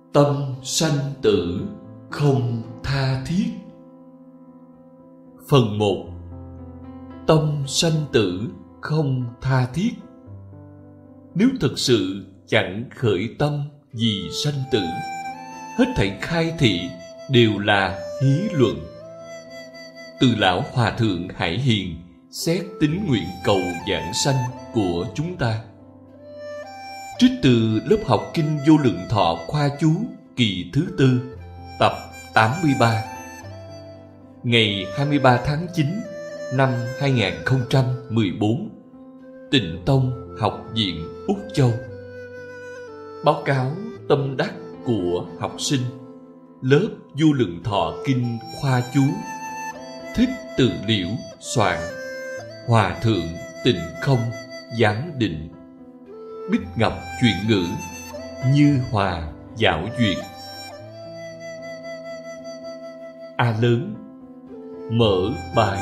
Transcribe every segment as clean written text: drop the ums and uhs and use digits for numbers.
Tâm sanh tử không tha thiết. Phần 1. Tâm sanh tử không tha thiết. Nếu thực sự chẳng khởi tâm vì sanh tử, hết thảy khai thị đều là hí luận. Từ lão hòa thượng Hải Hiền xét tín nguyện cầu giảng sanh của chúng ta. Trích từ lớp học Kinh Vô Lượng Thọ khoa chú kỳ thứ 4, tập 83, ngày 23 tháng 9 năm 2014, Tịnh Tông Học viện Úc Châu. Báo cáo tâm đắc của học sinh lớp Vô Lượng Thọ Kinh khoa chú. Thích Từ Liễu soạn. Hòa thượng Tịnh Không giám định. Bích Ngọc chuyển ngữ. Như Hòa giảo duyệt. A lớn. Mở bài.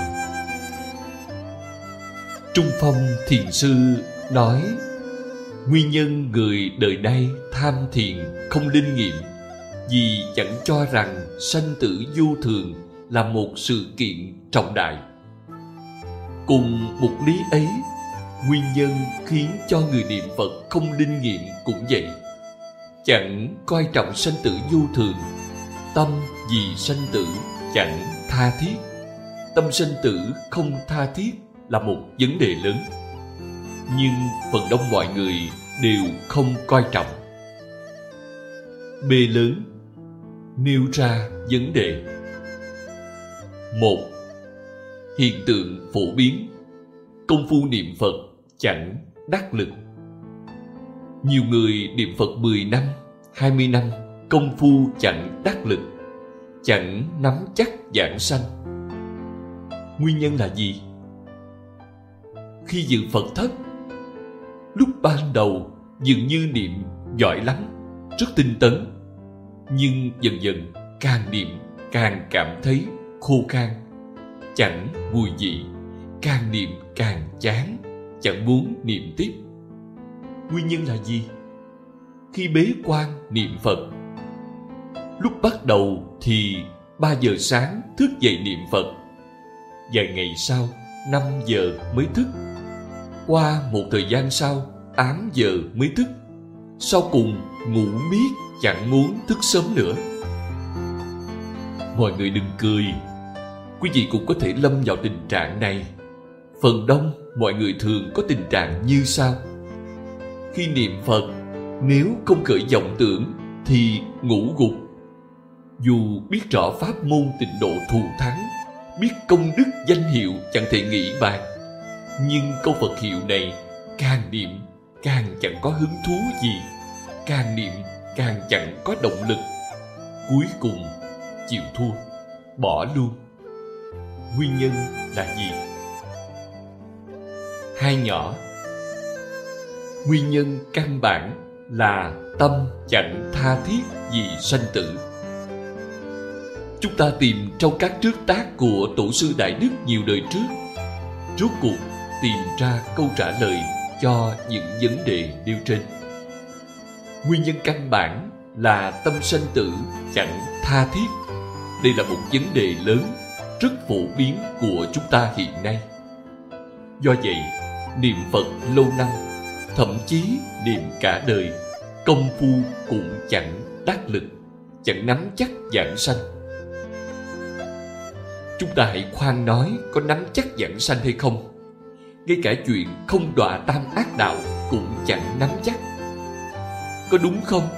Trung Phong Thiền Sư nói, nguyên nhân người đời nay tham thiền không linh nghiệm vì chẳng cho rằng sanh tử vô thường là một sự kiện trọng đại. Cùng một lý ấy, nguyên nhân khiến cho người niệm Phật không linh nghiệm cũng vậy. Chẳng coi trọng sanh tử vô thường, tâm vì sanh tử chẳng tha thiết. Tâm sanh tử không tha thiết là một vấn đề lớn, nhưng phần đông mọi người đều không coi trọng. B lớn nêu ra vấn đề. 1. Hiện tượng phổ biến, công phu niệm Phật chẳng đắc lực. Nhiều người niệm Phật 10 năm, 20 năm, công phu chẳng đắc lực, chẳng nắm chắc giảng sanh. Nguyên nhân là gì? Khi dự Phật thất, lúc ban đầu dường như niệm giỏi lắm, rất tinh tấn, nhưng dần dần càng niệm càng cảm thấy khô khan, chẳng vui vị, càng niệm càng chán, chẳng muốn niệm tiếp. Nguyên nhân là gì? Khi bế quan niệm Phật, lúc bắt đầu thì 3 giờ sáng thức dậy niệm Phật, vài ngày sau 5 giờ mới thức, qua một thời gian sau 8 giờ mới thức, sau cùng ngủ miết chẳng muốn thức sớm nữa. Mọi người đừng cười, quý vị cũng có thể lâm vào tình trạng này. Phần đông mọi người thường có tình trạng như sau. Khi niệm Phật, nếu không khởi vọng tưởng thì ngủ gục. Dù biết rõ pháp môn tịnh độ thù thắng, biết công đức danh hiệu chẳng thể nghĩ bàn, nhưng câu Phật hiệu này càng niệm càng chẳng có hứng thú gì, càng niệm càng chẳng có động lực, cuối cùng chịu thua, bỏ luôn. Nguyên nhân là gì? 2 nhỏ. Nguyên nhân căn bản là tâm chẳng tha thiết vì sanh tử. Chúng ta tìm trong các trước tác của Tổ sư Đại Đức nhiều đời trước, rốt cuộc tìm ra câu trả lời cho những vấn đề nêu trên. Nguyên nhân căn bản là tâm sanh tử chẳng tha thiết. Đây là một vấn đề lớn, rất phổ biến của chúng ta hiện nay. Do vậy, niệm Phật lâu năm, thậm chí niệm cả đời, công phu cũng chẳng đắc lực, chẳng nắm chắc giảng sanh. Chúng ta hãy khoan nói có nắm chắc giảng sanh hay không. Ngay cả chuyện không đọa tam ác đạo cũng chẳng nắm chắc. Có đúng không?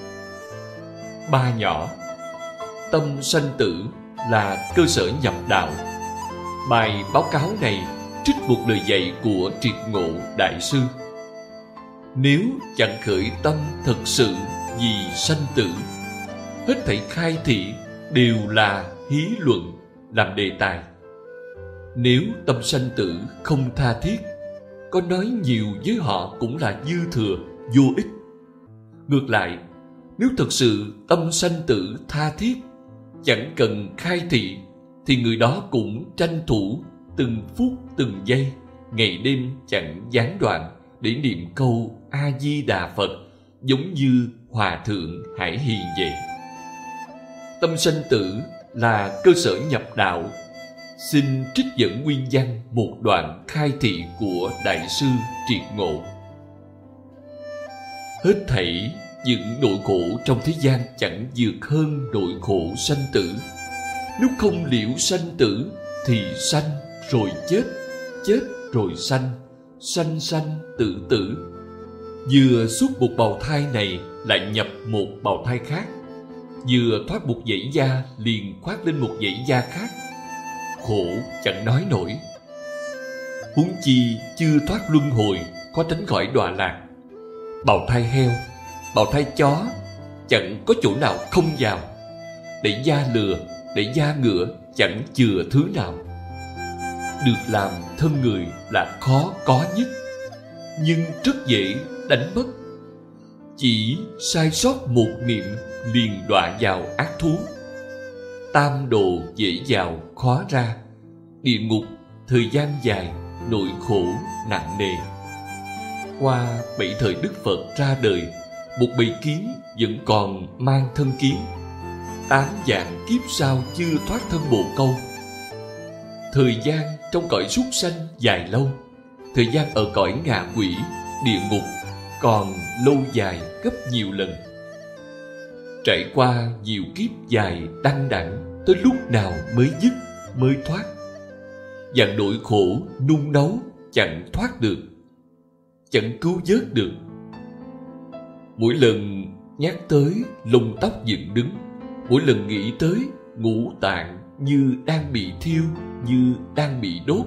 3 nhỏ. Tâm sanh tử là cơ sở nhập đạo. Bài báo cáo này trích một lời dạy của Triệt Ngộ Đại Sư. Nếu chẳng khởi tâm thật sự vì sanh tử, hết thảy khai thị đều là hí luận, làm đề tài. Nếu tâm sanh tử không tha thiết, có nói nhiều với họ cũng là dư thừa, vô ích. Ngược lại, nếu thực sự tâm sanh tử tha thiết, chẳng cần khai thị, thì người đó cũng tranh thủ từng phút từng giây, ngày đêm chẳng gián đoạn để niệm câu A Di Đà Phật giống như Hòa Thượng Hải Hiền vậy. Tâm sanh tử là cơ sở nhập đạo. Xin trích dẫn nguyên văn một đoạn khai thị của Đại sư Triệt Ngộ. Hết thảy những nỗi khổ trong thế gian chẳng vượt hơn nỗi khổ sanh tử. Nếu không liễu sanh tử thì sanh rồi chết, chết rồi sanh, sanh sanh tử tử. Vừa xuất một bào thai này lại nhập một bào thai khác, vừa thoát một dãy da liền khoác lên một dãy da khác. Khổ chẳng nói nổi. Huống chi chưa thoát luân hồi, có tránh khỏi đọa lạc. Bào thai heo, bào thai chó, chẳng có chỗ nào không vào. Để da lừa, để da ngựa, chẳng chừa thứ nào. Được làm thân người là khó có nhất, nhưng rất dễ đánh mất. Chỉ sai sót một niệm liền đọa vào ác thú. Tam đồ dễ vào khó ra. Địa ngục thời gian dài, nỗi khổ nặng nề. Qua 7 thời Đức Phật ra đời, một bầy kiến vẫn còn mang thân kiến. 8 vạn kiếp sau chưa thoát thân bồ câu. Thời gian trong cõi súc sanh dài lâu, thời gian ở cõi ngạ quỷ, địa ngục còn lâu dài gấp nhiều lần. Trải qua nhiều kiếp dài đăng đẳng, tới lúc nào mới dứt, mới thoát. Dàn nỗi khổ nung nấu chẳng thoát được, chẳng cứu vớt được. Mỗi lần nhắc tới lông tóc dựng đứng, mỗi lần nghĩ tới ngũ tạng như đang bị thiêu, như đang bị đốt.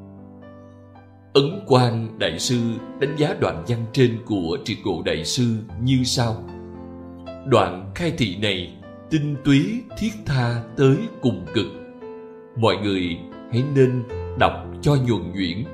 Ấn Quang Đại sư đánh giá đoạn văn trên của Triệt Ngộ Đại sư như sau. Đoạn khai thị này tinh túy thiết tha tới cùng cực. Mọi người hãy nên đọc cho nhuần nhuyễn.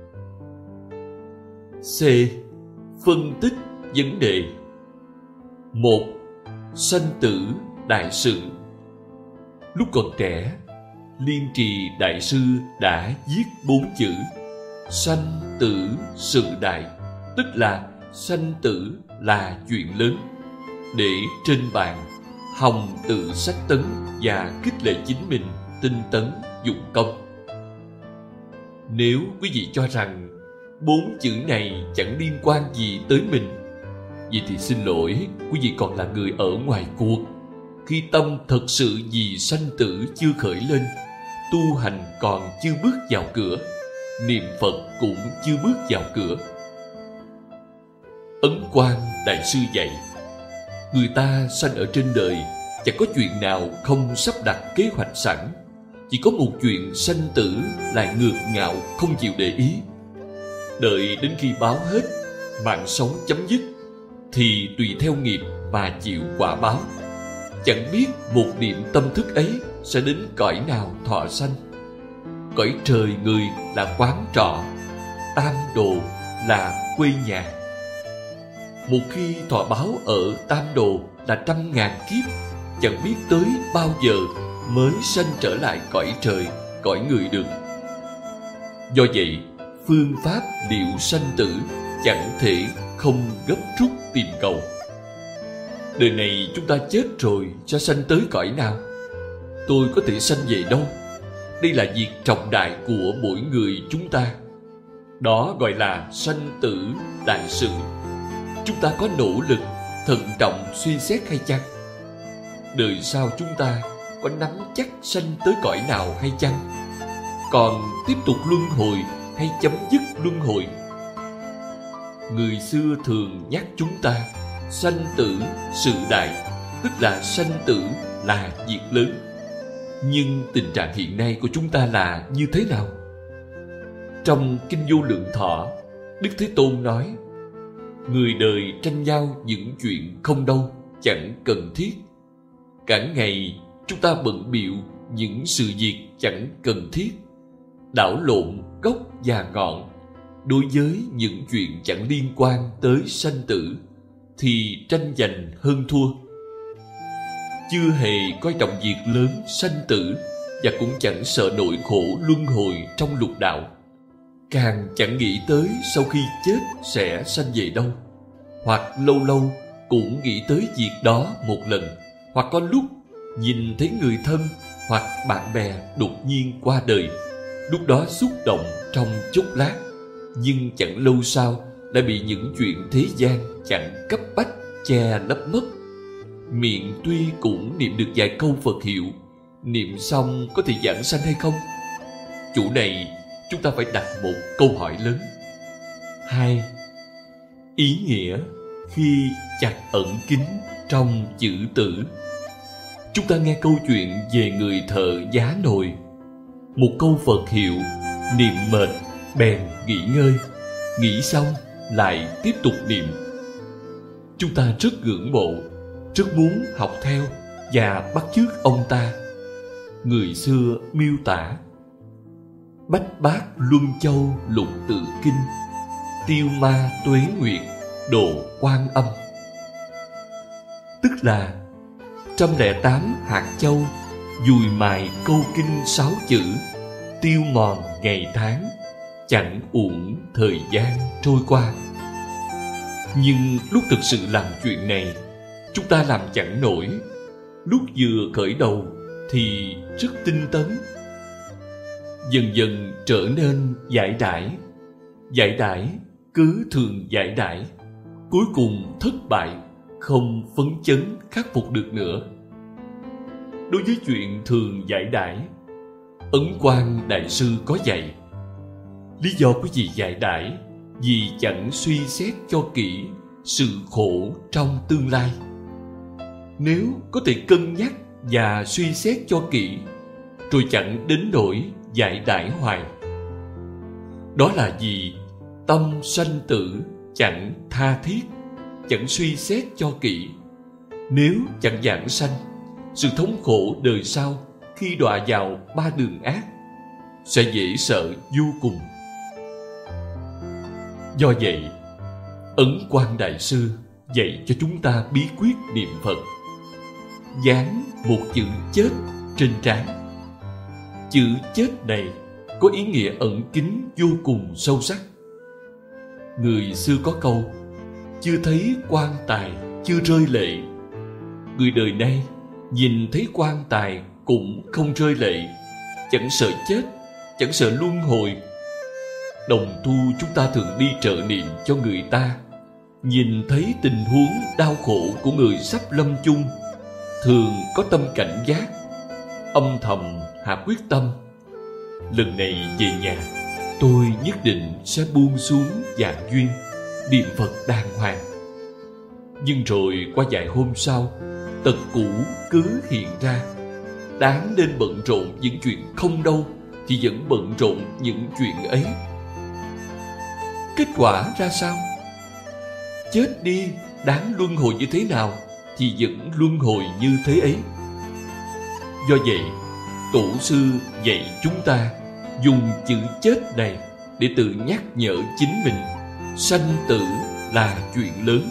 C. Phân tích vấn đề. 1. Sanh tử đại sự. Lúc còn trẻ, Liên Trì Đại sư đã viết 4 chữ sanh tử sự đại, tức là sanh tử là chuyện lớn, để trên bàn hòng tự sách tấn và khích lệ chính mình tinh tấn dụng công. Nếu quý vị cho rằng 4 chữ này chẳng liên quan gì tới mình, vậy thì xin lỗi, quý vị còn là người ở ngoài cuộc. Khi tâm thật sự vì sanh tử chưa khởi lên, tu hành còn chưa bước vào cửa, niệm Phật cũng chưa bước vào cửa. Ấn Quang Đại sư dạy, người ta sanh ở trên đời chẳng có chuyện nào không sắp đặt kế hoạch sẵn. Chỉ có một chuyện sanh tử lại ngược ngạo không chịu để ý. Đợi đến khi báo hết, mạng sống chấm dứt, thì tùy theo nghiệp mà chịu quả báo. Chẳng biết một niệm tâm thức ấy sẽ đến cõi nào thọ sanh. Cõi trời người là quán trọ, tam đồ là quê nhà. Một khi thọ báo ở tam đồ là 100.000 kiếp, chẳng biết tới bao giờ mới sanh trở lại cõi trời, cõi người được. Do vậy, phương pháp liệu sanh tử chẳng thể không gấp rút tìm cầu. Đời này chúng ta chết rồi sẽ sanh tới cõi nào? Tôi có thể sanh về đâu? Đây là việc trọng đại của mỗi người chúng ta. Đó gọi là sanh tử đại sự. Chúng ta có nỗ lực, thận trọng suy xét hay chăng? Đời sau chúng ta có nắm chắc sanh tới cõi nào hay chăng? Còn tiếp tục luân hồi hay chấm dứt luân hồi? Người xưa thường nhắc chúng ta sanh tử sự đại, tức là sanh tử là việc lớn. Nhưng tình trạng hiện nay của chúng ta là như thế nào? Trong Kinh Vô Lượng Thọ, Đức Thế Tôn nói, người đời tranh nhau những chuyện không đâu, chẳng cần thiết. Cả ngày chúng ta bận bịu những sự việc chẳng cần thiết, đảo lộn gốc và ngọn. Đối với những chuyện chẳng liên quan tới sanh tử thì tranh giành hơn thua. Chưa hề coi trọng việc lớn sanh tử, và cũng chẳng sợ nỗi khổ luân hồi trong lục đạo. Càng chẳng nghĩ tới sau khi chết sẽ sanh về đâu, hoặc lâu lâu cũng nghĩ tới việc đó một lần, hoặc có lúc nhìn thấy người thân hoặc bạn bè đột nhiên qua đời, lúc đó xúc động trong chốc lát, nhưng chẳng lâu sau lại bị những chuyện thế gian chẳng cấp bách che lấp mất. Miệng tuy cũng niệm được vài câu Phật hiệu, niệm xong có thể giảng sanh hay không? Chỗ này chúng ta phải đặt một câu hỏi lớn. 2. Ý nghĩa khi chặt ẩn kín trong chữ tử. Chúng ta nghe câu chuyện về người thợ giá nồi. Một câu Phật hiệu, niệm mệt bèn nghỉ ngơi, nghỉ xong lại tiếp tục niệm. Chúng ta rất ngưỡng mộ, rất muốn học theo và bắt chước ông ta. Người xưa miêu tả: Bách bát luân châu lục tự kinh, tiêu ma tuế nguyệt độ Quan Âm. Tức là 108 hạt châu dùi mài câu kinh 6 chữ, tiêu mòn ngày tháng, chẳng uổng thời gian trôi qua. Nhưng lúc thực sự làm chuyện này, chúng ta làm chẳng nổi. Lúc vừa khởi đầu thì rất tinh tấn, dần dần trở nên giải đãi. Giải đãi cứ thường giải đãi, cuối cùng thất bại, không phấn chấn khắc phục được nữa. Đối với chuyện thường giải đãi, Ấn Quang Đại Sư có dạy: lý do của việc giải đãi vì chẳng suy xét cho kỹ sự khổ trong tương lai. Nếu có thể cân nhắc và suy xét cho kỹ, rồi chẳng đến nỗi giải đãi hoài. Đó là vì tâm sanh tử chẳng tha thiết, chẳng suy xét cho kỹ. Nếu chẳng giảng sanh, sự thống khổ đời sau khi đọa vào 3 đường ác sẽ dễ sợ vô cùng. Do vậy, Ấn Quang Đại Sư dạy cho chúng ta bí quyết niệm Phật. Dán một chữ chết trên trán. Chữ chết này có ý nghĩa ẩn kín vô cùng sâu sắc. Người xưa có câu: chưa thấy quan tài chưa rơi lệ. Người đời nay nhìn thấy quan tài cũng không rơi lệ, chẳng sợ chết, chẳng sợ luân hồi. Đồng tu chúng ta thường đi trợ niệm cho người ta, nhìn thấy tình huống đau khổ của người sắp lâm chung, thường có tâm cảnh giác, âm thầm hạ quyết tâm: lần này về nhà, tôi nhất định sẽ buông xuống dạng duyên, niệm Phật đàng hoàng. Nhưng rồi qua vài hôm sau, tật cũ cứ hiện ra. Đáng nên bận rộn những chuyện không đâu thì vẫn bận rộn những chuyện ấy. Kết quả ra sao? Chết đi đáng luân hồi như thế nào thì vẫn luân hồi như thế ấy. Do vậy, Tổ sư dạy chúng ta dùng chữ chết này để tự nhắc nhở chính mình: sanh tử là chuyện lớn.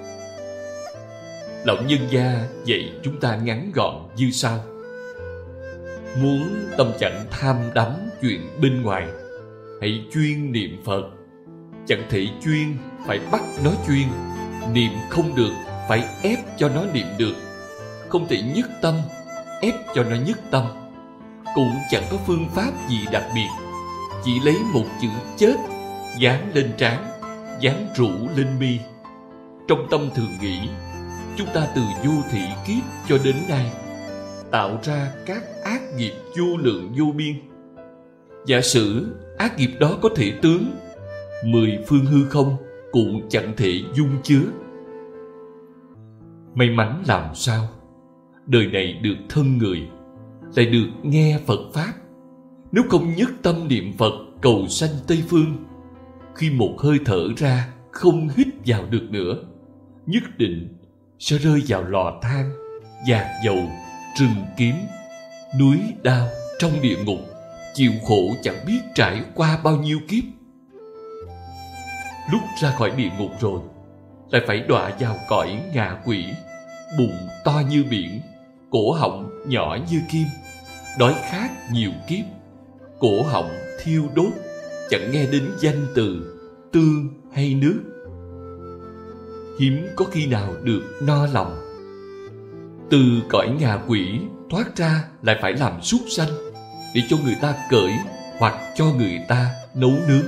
Lão Nhân Gia dạy chúng ta ngắn gọn như sau: muốn tâm chẳng tham đắm chuyện bên ngoài, hãy chuyên niệm Phật. Chẳng thể chuyên phải bắt nó chuyên, niệm không được phải ép cho nó niệm được. Không thể nhất tâm ép cho nó nhất tâm. Cũng chẳng có phương pháp gì đặc biệt, chỉ lấy một chữ chết dán lên trán, dán rũ lên mi. Trong tâm thường nghĩ, chúng ta từ vô thị kiếp cho đến nay tạo ra các ác nghiệp vô lượng vô biên. Giả sử ác nghiệp đó có thể tướng, 10 phương hư không cũng chẳng thể dung chứa. May mắn làm sao, đời này được thân người, lại được nghe Phật Pháp. Nếu không nhất tâm niệm Phật cầu sanh Tây Phương, khi một hơi thở ra không hít vào được nữa, nhất định sẽ rơi vào lò than, dạt dầu, rừng kiếm, núi đao trong địa ngục, chịu khổ chẳng biết trải qua bao nhiêu kiếp. Lúc ra khỏi địa ngục rồi, lại phải đọa vào cõi ngạ quỷ, bụng to như biển, cổ họng nhỏ như kim, đói khát nhiều kiếp, cổ họng thiêu đốt, chẳng nghe đến danh từ tương hay nước. hiếm có khi nào được no lòng. Từ cõi ngạ quỷ thoát ra lại phải làm súc sanh để cho người ta cởi hoặc cho người ta nấu nướng.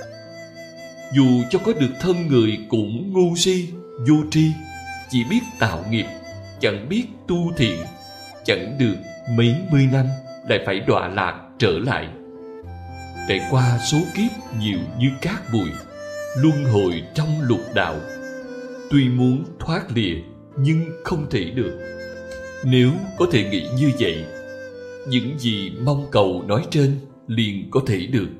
Dù cho có được thân người cũng ngu si, vô tri, chỉ biết tạo nghiệp, chẳng biết tu thiện, chẳng được mấy mươi năm lại phải đọa lạc trở lại. Trải qua số kiếp nhiều như cát bụi, luân hồi trong lục đạo. Tuy muốn thoát lìa nhưng không thể được. Nếu có thể nghĩ như vậy, những gì mong cầu nói trên liền có thể được.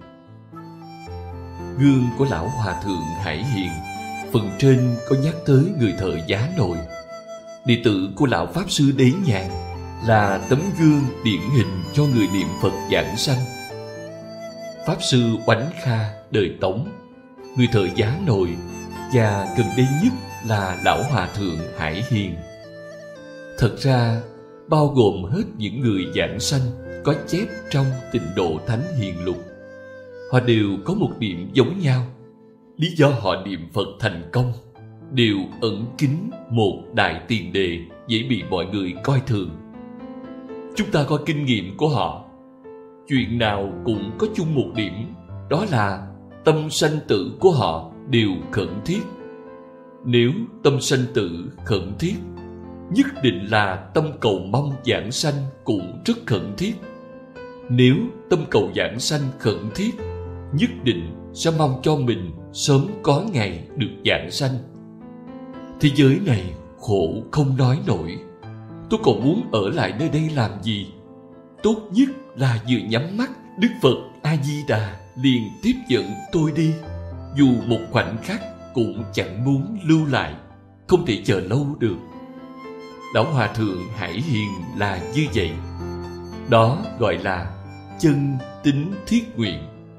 Gương của lão hòa thượng Hải Hiền, phần trên có nhắc tới người thợ giá nồi. Đệ tử của lão pháp sư Đế Nhàn là tấm gương điển hình cho người niệm Phật giảng sanh. Pháp sư Oánh Kha đời Tống, người thợ giá nồi, và gần đây nhất là lão hòa thượng Hải Hiền. Thật ra, bao gồm hết những người giảng sanh có chép trong Tịnh Độ Thánh Hiền Lục. Họ đều có một điểm giống nhau. Lý do họ niệm Phật thành công đều ẩn kín một đại tiền đề dễ bị mọi người coi thường. Chúng ta coi kinh nghiệm của họ, chuyện nào cũng có chung một điểm, đó là tâm sanh tử của họ đều khẩn thiết. Nếu tâm sanh tử khẩn thiết, nhất định là tâm cầu mong giảng sanh cũng rất khẩn thiết. Nếu tâm cầu giảng sanh khẩn thiết, nhất định sẽ mong cho mình sớm có ngày được giảng sanh. Thế giới này khổ không nói nổi, tôi còn muốn ở lại nơi đây làm gì? Tốt nhất là vừa nhắm mắt, Đức Phật A-di-đà liền tiếp dẫn tôi đi. Dù một khoảnh khắc cũng chẳng muốn lưu lại, không thể chờ lâu được. Lão hòa thượng Hải Hiền là như vậy. Đó gọi là chân tín thiết nguyện.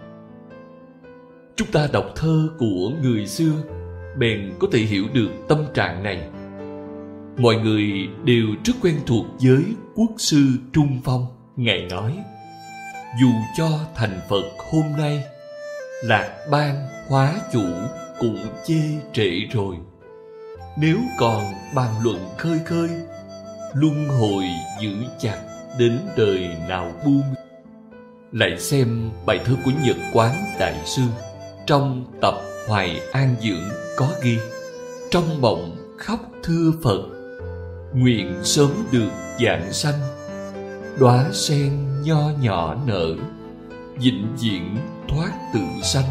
Chúng ta đọc thơ của người xưa bèn có thể hiểu được tâm trạng này. Mọi người đều rất quen thuộc với quốc sư Trung Phong. Ngài nói: dù cho thành Phật hôm nay, lạc ban hóa chủ cũng chê trễ rồi. Nếu còn bàn luận khơi khơi, luân hồi giữ chặt đến đời nào buông. Lại xem bài thơ của Nhật Quán Đại Sư trong tập Hoài An Dưỡng có ghi: trong mộng khóc thưa Phật, nguyện sớm được giảng sanh. Đóa sen nho nhỏ nở, vĩnh viễn thoát tự sanh.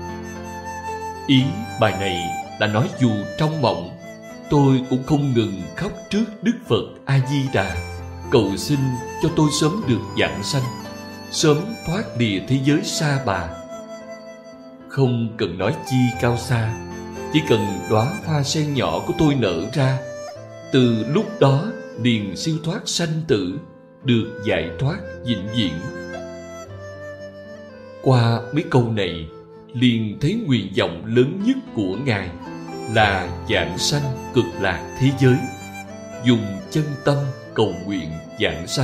Ý bài này là nói dù trong mộng, tôi cũng không ngừng khóc trước Đức Phật A-di-đà, cầu xin cho tôi sớm được giảng sanh, sớm thoát lìa thế giới sa bà. Không cần nói chi cao xa, chỉ cần đóa hoa sen nhỏ của tôi nở ra, từ lúc đó liền siêu thoát sanh tử, được giải thoát vĩnh viễn. Qua mấy câu này, liền thấy nguyện vọng lớn nhất của Ngài là giảng sanh cực lạc thế giới, dùng chân tâm cầu nguyện giảng sanh.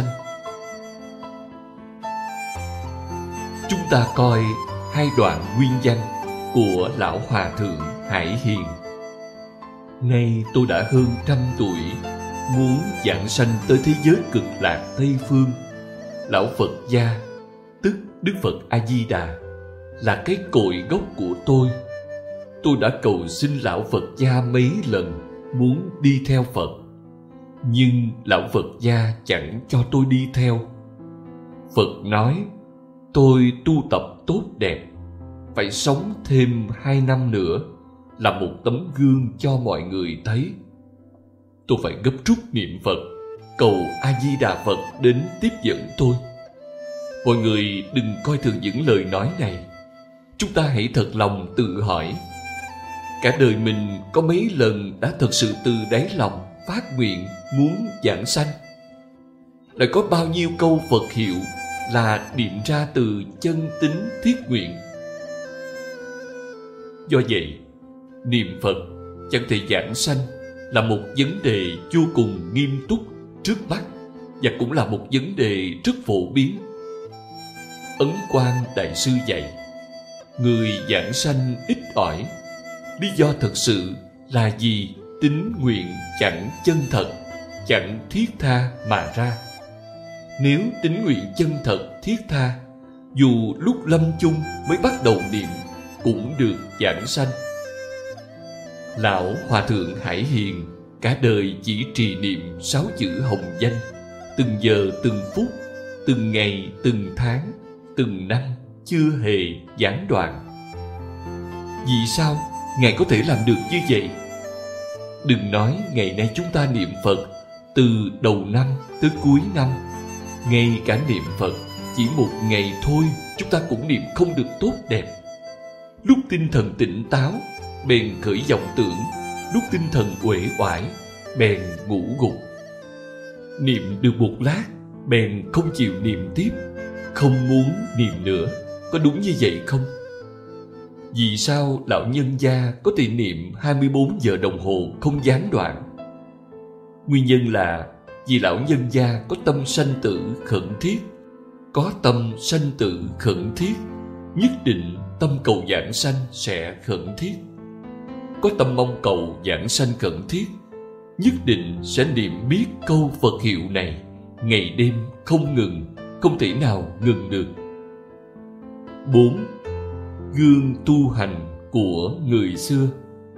Chúng ta coi hai đoạn nguyên văn của lão hòa thượng Hải Hiền. Nay tôi đã hơn 100 tuổi, muốn giảng sanh tới thế giới cực lạc Tây Phương. Lão Phật gia, tức Đức Phật A-di-đà, là cái cội gốc của tôi. Tôi đã cầu xin lão Phật gia mấy lần muốn đi theo Phật, nhưng lão Phật gia chẳng cho tôi đi theo. Phật nói tôi tu tập tốt đẹp, phải sống thêm 2 năm nữa, là một tấm gương cho mọi người thấy. Tôi phải gấp rút niệm Phật, cầu A-di-đà Phật đến tiếp dẫn tôi. Mọi người đừng coi thường những lời nói này. Chúng ta hãy thật lòng tự hỏi, cả đời mình có mấy lần đã thật sự từ đáy lòng phát nguyện muốn giảng sanh? Lại có bao nhiêu câu Phật hiệu là niệm ra từ chân tín thiết nguyện? Do vậy, niệm Phật chẳng thể giảng sanh là một vấn đề vô cùng nghiêm túc trước mắt, và cũng là một vấn đề rất phổ biến. Ấn Quang Đại Sư dạy, người giảng sanh ít ỏi. Lý do thật sự là gì? tín nguyện chẳng chân thật, chẳng thiết tha mà ra. Nếu tín nguyện chân thật thiết tha, dù lúc lâm chung mới bắt đầu niệm cũng được giảng sanh. Lão Hòa Thượng Hải Hiền cả đời chỉ trì niệm 6 chữ hồng danh, từng giờ từng phút, từng ngày từng tháng, từng năm, chưa hề gián đoạn. Vì sao Ngài có thể làm được như vậy? Đừng nói ngày nay chúng ta niệm Phật từ đầu năm tới cuối năm, ngay cả niệm Phật chỉ một ngày thôi chúng ta cũng niệm không được tốt đẹp. Lúc tinh thần tỉnh táo bèn khởi vọng tưởng, lúc tinh thần uể oải bèn ngủ gục. Niệm được một lát bèn không chịu niệm tiếp, không muốn niệm nữa. Có đúng như vậy không? Vì sao lão nhân gia có thể niệm 24 giờ đồng hồ không gián đoạn? Nguyên nhân là vì lão nhân gia có tâm sanh tử khẩn thiết. Có tâm sanh tử khẩn thiết, nhất định tâm cầu giảng sanh sẽ khẩn thiết. Có tâm mong cầu giảng sanh khẩn thiết, nhất định sẽ niệm biết câu Phật hiệu này ngày đêm không ngừng, không thể nào ngừng được. 4. Gương tu hành của người xưa.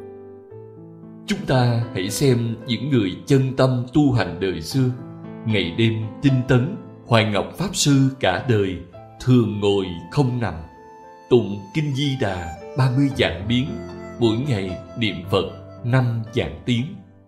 Chúng ta hãy xem những người chân tâm tu hành đời xưa, ngày đêm tinh tấn. Hoài Ngọc Pháp Sư cả đời thường ngồi không nằm, tụng Kinh Di Đà 30 vạn biến, mỗi ngày niệm Phật 5 vạn tiếng.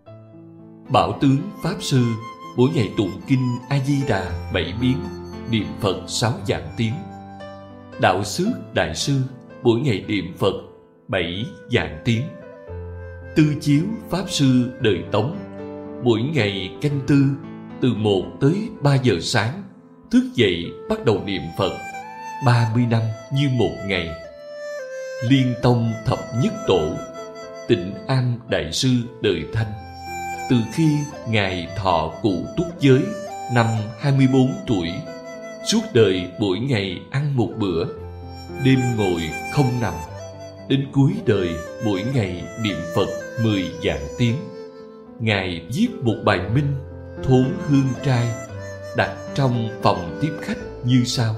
Bảo Tướng Pháp Sư mỗi ngày tụng Kinh A Di Đà 7 biến, niệm Phật 6 vạn tiếng. Đạo Xước Đại Sư mỗi ngày niệm Phật 7 vạn tiếng. Tư Chiếu Pháp Sư đời Tống mỗi ngày canh tư từ 1 tới 3 giờ sáng, thức dậy bắt đầu niệm Phật 30 năm như một ngày. Liên Tông Thập Nhất Tổ Tịnh An Đại Sư đời Thanh, từ khi Ngài thọ cụ túc giới năm 24 tuổi, suốt đời mỗi ngày ăn một bữa, đêm ngồi không nằm, đến cuối đời mỗi ngày niệm Phật 10 vạn tiếng. Ngài viết một bài minh Thốn Hương Trai đặt trong phòng tiếp khách như sau: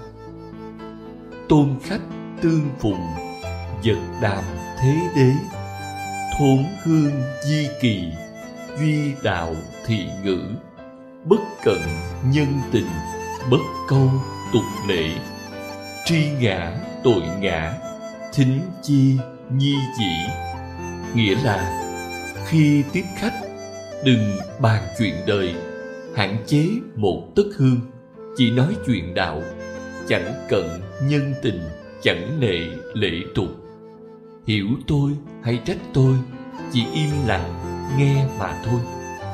Tôn khách tương phùng, vật đàm thế đế, thốn hương di kỳ, duy đạo thị ngữ, bất cận nhân tình, bất câu tục lệ, tri ngã tội ngã, thính chi nhi dĩ. Nghĩa là khi tiếp khách, đừng bàn chuyện đời, hạn chế một tấc hương, chỉ nói chuyện đạo, chẳng cận nhân tình, chẳng nệ lễ tục. Hiểu tôi hay trách tôi, chỉ im lặng nghe mà thôi.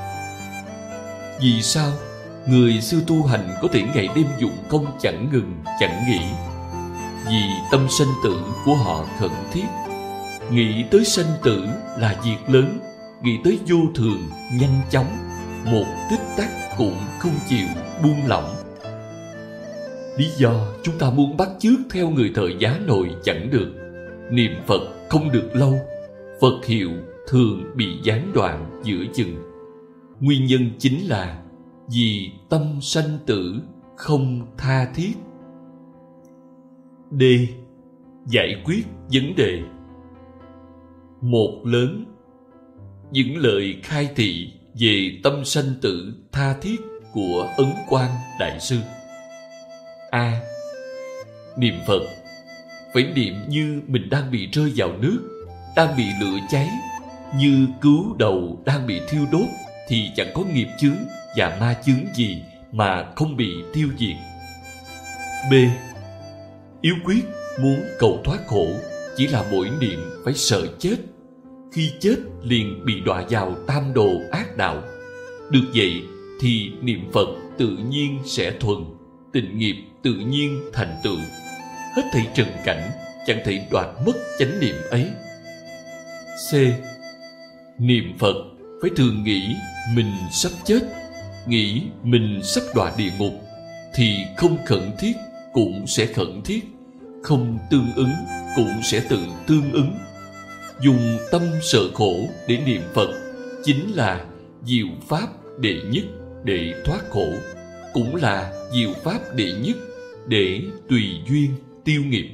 Vì sao người xưa tu hành có thể ngày đêm dụng công chẳng ngừng chẳng nghỉ? Vì tâm sanh tử của họ khẩn thiết. Nghĩ tới sanh tử là việc lớn, nghĩ tới vô thường nhanh chóng, một tích tắc cũng không chịu buông lỏng. Lý do chúng ta muốn bắt chước theo người thời giá nồi chẳng được. Niệm Phật không được lâu, Phật hiệu thường bị gián đoạn giữa chừng. Nguyên nhân chính là vì tâm sanh tử không tha thiết. D. Giải quyết vấn đề. Một lớn. Những lời khai thị về tâm sanh tử tha thiết của Ấn Quang Đại Sư. A. Niệm Phật phải niệm như mình đang bị rơi vào nước, đang bị lửa cháy, như cứu đầu đang bị thiêu đốt, thì chẳng có nghiệp chướng và ma chướng gì mà không bị tiêu diệt. B. Yếu quyết muốn cầu thoát khổ, chỉ là mỗi niệm phải sợ chết. Khi chết liền bị đọa vào tam đồ ác đạo. Được vậy thì niệm Phật tự nhiên sẽ thuần, tịnh nghiệp tự nhiên thành tựu. Hết thảy trần cảnh chẳng thể đoạt mất chánh niệm ấy. C. Niệm Phật phải thường nghĩ mình sắp chết, nghĩ mình sắp đọa địa ngục, thì không khẩn thiết cũng sẽ khẩn thiết, không tương ứng cũng sẽ tự tương ứng. Dùng tâm sợ khổ để niệm Phật, chính là diệu pháp đệ nhất để thoát khổ, cũng là diệu pháp đệ nhất để tùy duyên tiêu nghiệp.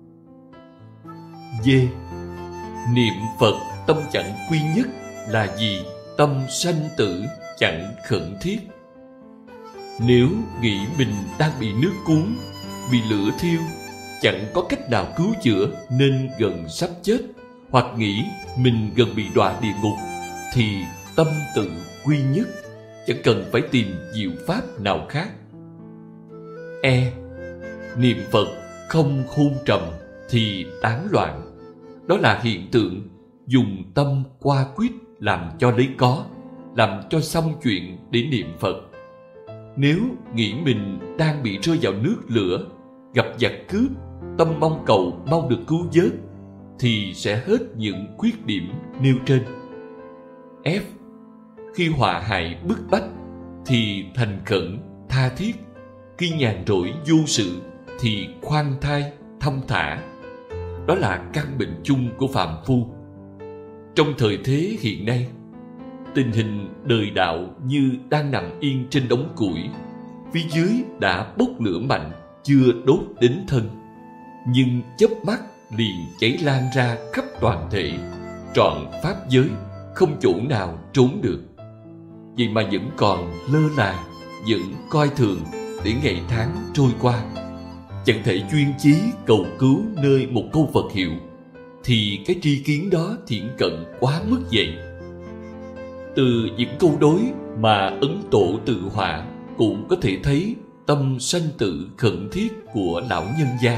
D. Niệm Phật tâm chẳng quy nhất là gì? Tâm sanh tử chẳng khẩn thiết. Nếu nghĩ mình đang bị nước cuốn, bị lửa thiêu, chẳng có cách nào cứu chữa nên gần sắp chết, hoặc nghĩ mình gần bị đọa địa ngục, thì tâm tự quy nhất, chẳng cần phải tìm diệu pháp nào khác. E. Niệm Phật không hôn trầm thì tán loạn. Đó là hiện tượng dùng tâm qua quyết làm cho lấy có, làm cho xong chuyện để niệm Phật. Nếu nghĩ mình đang bị rơi vào nước lửa, gặp giặc cướp, tâm mong cầu mau được cứu vớt, thì sẽ hết những khuyết điểm nêu trên. F. Khi họa hại bức bách thì thành khẩn, tha thiết. Khi nhàn rỗi vô sự thì khoan thai, thong thả. Đó là căn bệnh chung của phàm phu. Trong thời thế hiện nay, tình hình đời đạo như đang nằm yên trên đống củi, phía dưới đã bốc lửa mạnh, chưa đốt đến thân, nhưng chớp mắt liền cháy lan ra khắp toàn thể, trọn pháp giới, không chỗ nào trốn được. Vậy mà vẫn còn lơ là, vẫn coi thường để ngày tháng trôi qua, chẳng thể chuyên chí cầu cứu nơi một câu Phật hiệu, thì cái tri kiến đó thiển cận quá mức vậy. Từ những câu đối mà Ấn Tổ tự họa cũng có thể thấy tâm sanh tử khẩn thiết của lão nhân gia.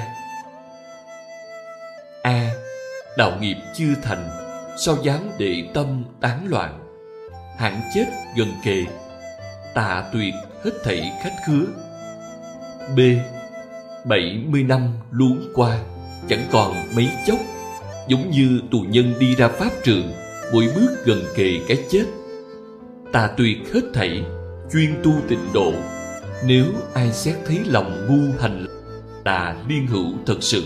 A. Đạo nghiệp chưa thành, sao dám để tâm tán loạn. Hạn chết gần kề, tạ tuyệt hết thảy khách khứa. B. 70 năm luống qua, chẳng còn mấy chốc, giống như tù nhân đi ra pháp trường, mỗi bước gần kề cái chết. Tạ tuyệt hết thảy, chuyên tu tịnh độ. Nếu ai xét thấy lòng ngu hành là liên hữu thật sự.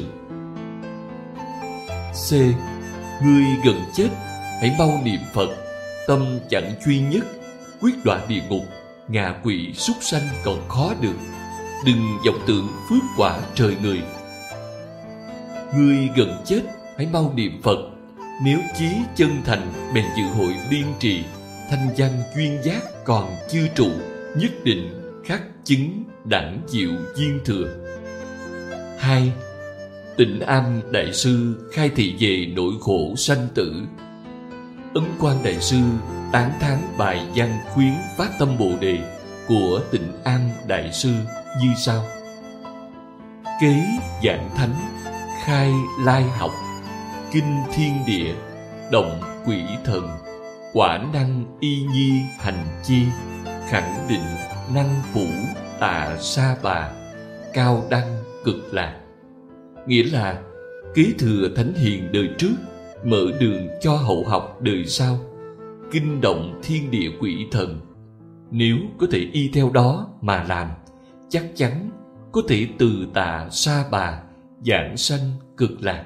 C. Ngươi gần chết, hãy mau niệm Phật, tâm chẳng duy nhất, quyết đọa địa ngục, ngạ quỷ súc sanh còn khó được. Đừng vọng tưởng phước quả trời người. Ngươi gần chết, hãy mau niệm Phật. Nếu chí chân thành, bèn dự hội liên trì. Thanh văn duyên giác còn chưa trụ, nhất định khắc chứng đẳng diệu duyên thừa. 2. Tịnh Am Đại Sư khai thị về nỗi khổ sanh tử. Ấn Quang Đại Sư tán thán bài văn khuyến phát tâm Bồ Đề của Tịnh Am Đại Sư như sau: Kế giảng thánh, khai lai học, kinh thiên địa, động quỷ thần, quả năng y nhi hành chi, khẳng định năng phủ tạ sa bà, cao đăng cực lạc. Nghĩa là kế thừa thánh hiền đời trước, mở đường cho hậu học đời sau, kinh động thiên địa quỷ thần. Nếu có thể y theo đó mà làm, chắc chắn có thể từ tạ sa bà, giảng sanh cực lạc.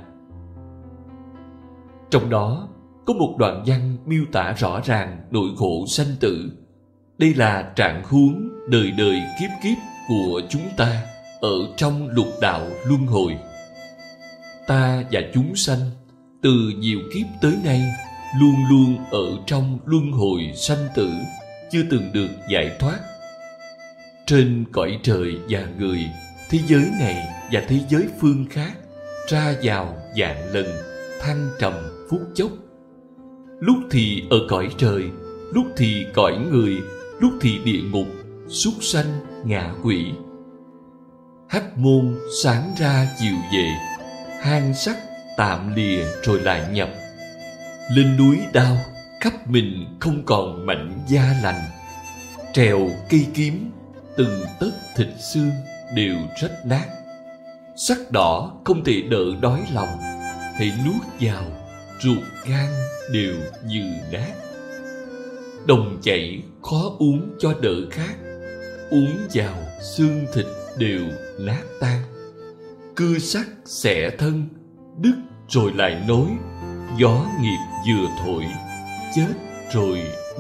Trong đó có một đoạn văn miêu tả rõ ràng nỗi khổ sanh tử. Đây là trạng huống đời đời kiếp kiếp của chúng ta ở trong lục đạo luân hồi. Ta và chúng sanh từ nhiều kiếp tới nay luôn luôn ở trong luân hồi sanh tử, chưa từng được giải thoát. Trên cõi trời và người, thế giới này và thế giới phương khác, ra vào vạn lần, thăng trầm phút chốc. Lúc thì ở cõi trời, lúc thì cõi người, lúc thì địa ngục, súc sanh, ngạ quỷ. Hắc môn sáng ra chiều về, hang sắt tạm lìa rồi lại nhập. Lên núi đao, khắp mình không còn mảnh da lành. Trèo cây kiếm, từng tấc thịt xương đều rách nát. Sắc đỏ không thể đỡ đói lòng, hãy nuốt vào, ruột gan đều như nát. Đồng chảy khó uống cho đỡ khát, uống vào xương thịt đều nát tan. Cưa sắt xẻ thân, đứt rồi lại nối. Gió nghiệp vừa thổi, chết rồi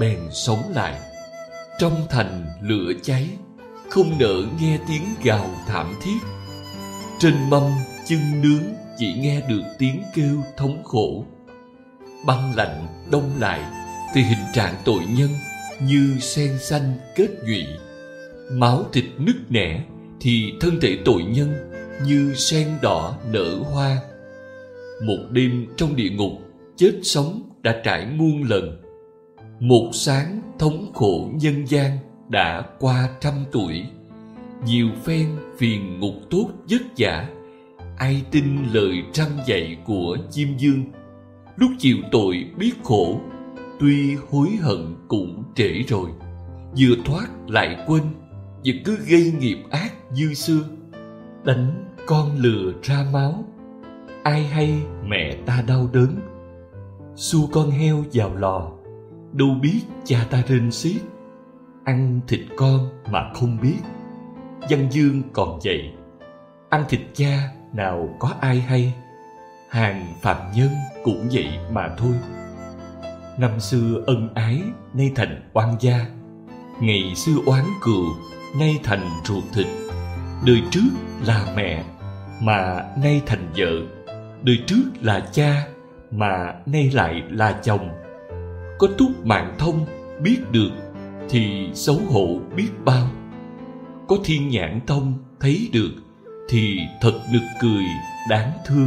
bèn sống lại. Trong thành lửa cháy, không nỡ nghe tiếng gào thảm thiết. Trên mâm chân nướng chỉ nghe được tiếng kêu thống khổ. Băng lạnh đông lại thì hình trạng tội nhân như sen xanh kết nhụy. Máu thịt nứt nẻ thì thân thể tội nhân như sen đỏ nở hoa. Một đêm trong địa ngục, chết sống đã trải muôn lần. Một sáng thống khổ nhân gian đã qua 100 tuổi. Nhiều phen phiền ngục tốt vất vả, ai tin lời răn dạy của chim dương. Lúc chịu tội biết khổ, tuy hối hận cũng trễ rồi. Vừa thoát lại quên, vẫn cứ gây nghiệp ác như xưa. Đánh con lừa ra máu, ai hay mẹ ta đau đớn. Xua con heo vào lò, đâu biết cha ta rên xiết. Ăn thịt con mà không biết, văn dương còn vậy. Ăn thịt cha nào có ai hay, hàng phạm nhân cũng vậy mà thôi. Năm xưa ân ái, nay thành oan gia. Ngày xưa oán cừu, nay thành ruột thịt. Đời trước là mẹ, mà nay thành vợ. Đời trước là cha, mà nay lại là chồng. Có túc mạng thông biết được thì xấu hổ biết bao. Có thiên nhãn thông thấy được thì thật nực cười đáng thương.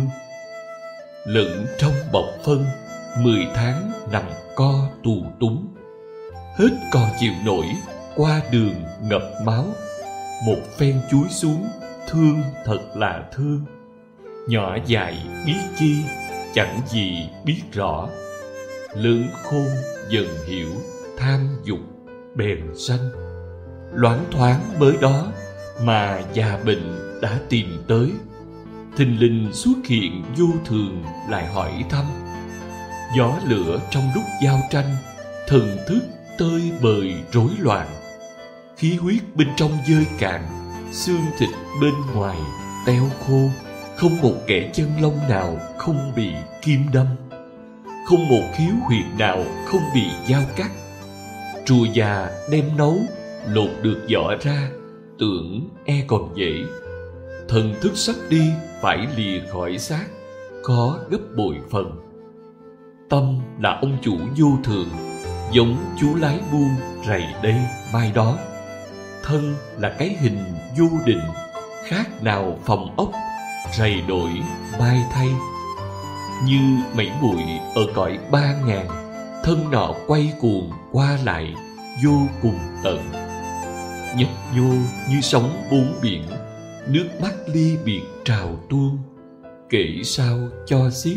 Lẫn trong bọc phân, 10 tháng nằm co tù túng. Hết còn chịu nổi, qua đường ngập máu. Một phen chúi xuống, thương thật là thương. Nhỏ dại biết chi, chẳng gì biết rõ. Lớn khôn dần hiểu, tham dục bèn sanh. Loáng thoáng mới đó mà già bệnh đã tìm tới. Thình lình xuất hiện vô thường lại hỏi thăm. Gió lửa trong lúc giao tranh, thần thức tơi bời rối loạn. Khí huyết bên trong dơi cạn, xương thịt bên ngoài teo khô. Không một kẽ chân lông nào không bị kim đâm, không một khiếu huyệt nào không bị dao cắt. Trùa già đem nấu, lột được vỏ ra, tưởng e còn dễ. Thần thức sắp đi phải lìa khỏi xác, có gấp bội phần. Tâm là ông chủ vô thường, giống chú lái buôn rày đây mai đó. Thân là cái hình vô định, khác nào phòng ốc rày đổi mai thay. Như mảy bụi ở cõi 3000, thân nọ quay cuồng qua lại vô cùng tận. Nhấp nhô như sóng bốn biển, nước mắt ly biệt trào tuôn, kể sao cho xiết.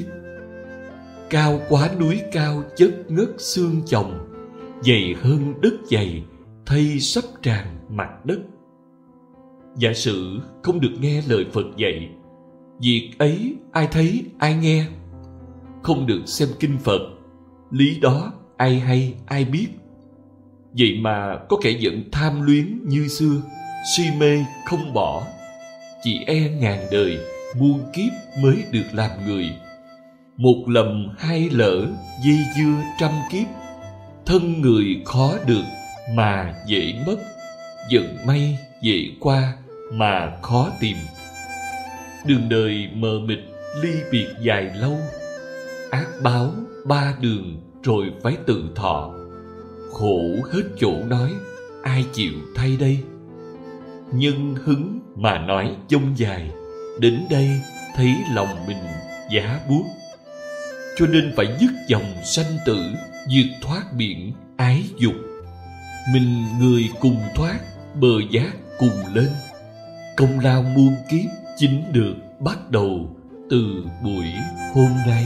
Cao quá núi cao chất ngất xương chồng, dày hơn đất dày thay sắp tràn mặt đất. Giả sử không được nghe lời Phật dạy, việc ấy ai thấy ai nghe. Không được xem kinh Phật, lý đó ai hay ai biết. Vậy mà có kẻ vẫn tham luyến như xưa, si mê không bỏ. Chỉ e ngàn đời, muôn kiếp mới được làm người. Một lầm hai lỡ, dây dưa 100 kiếp. Thân người khó được mà dễ mất, vận may dễ qua mà khó tìm. Đường đời mờ mịt, ly biệt dài lâu. Ác báo 3 đường rồi phải tự thọ. Khổ hết chỗ nói, ai chịu thay đây. Nhân hứng mà nói dông dài, đến đây thấy lòng mình giá buốt. Cho nên phải dứt dòng sanh tử, vượt thoát biển ái dục. Mình người cùng thoát, bờ giác cùng lên. Công lao muôn kiếp chính được bắt đầu từ buổi hôm nay.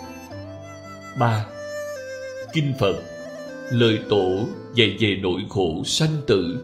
3. Kinh Phật, lời tổ dạy về nỗi khổ sanh tử.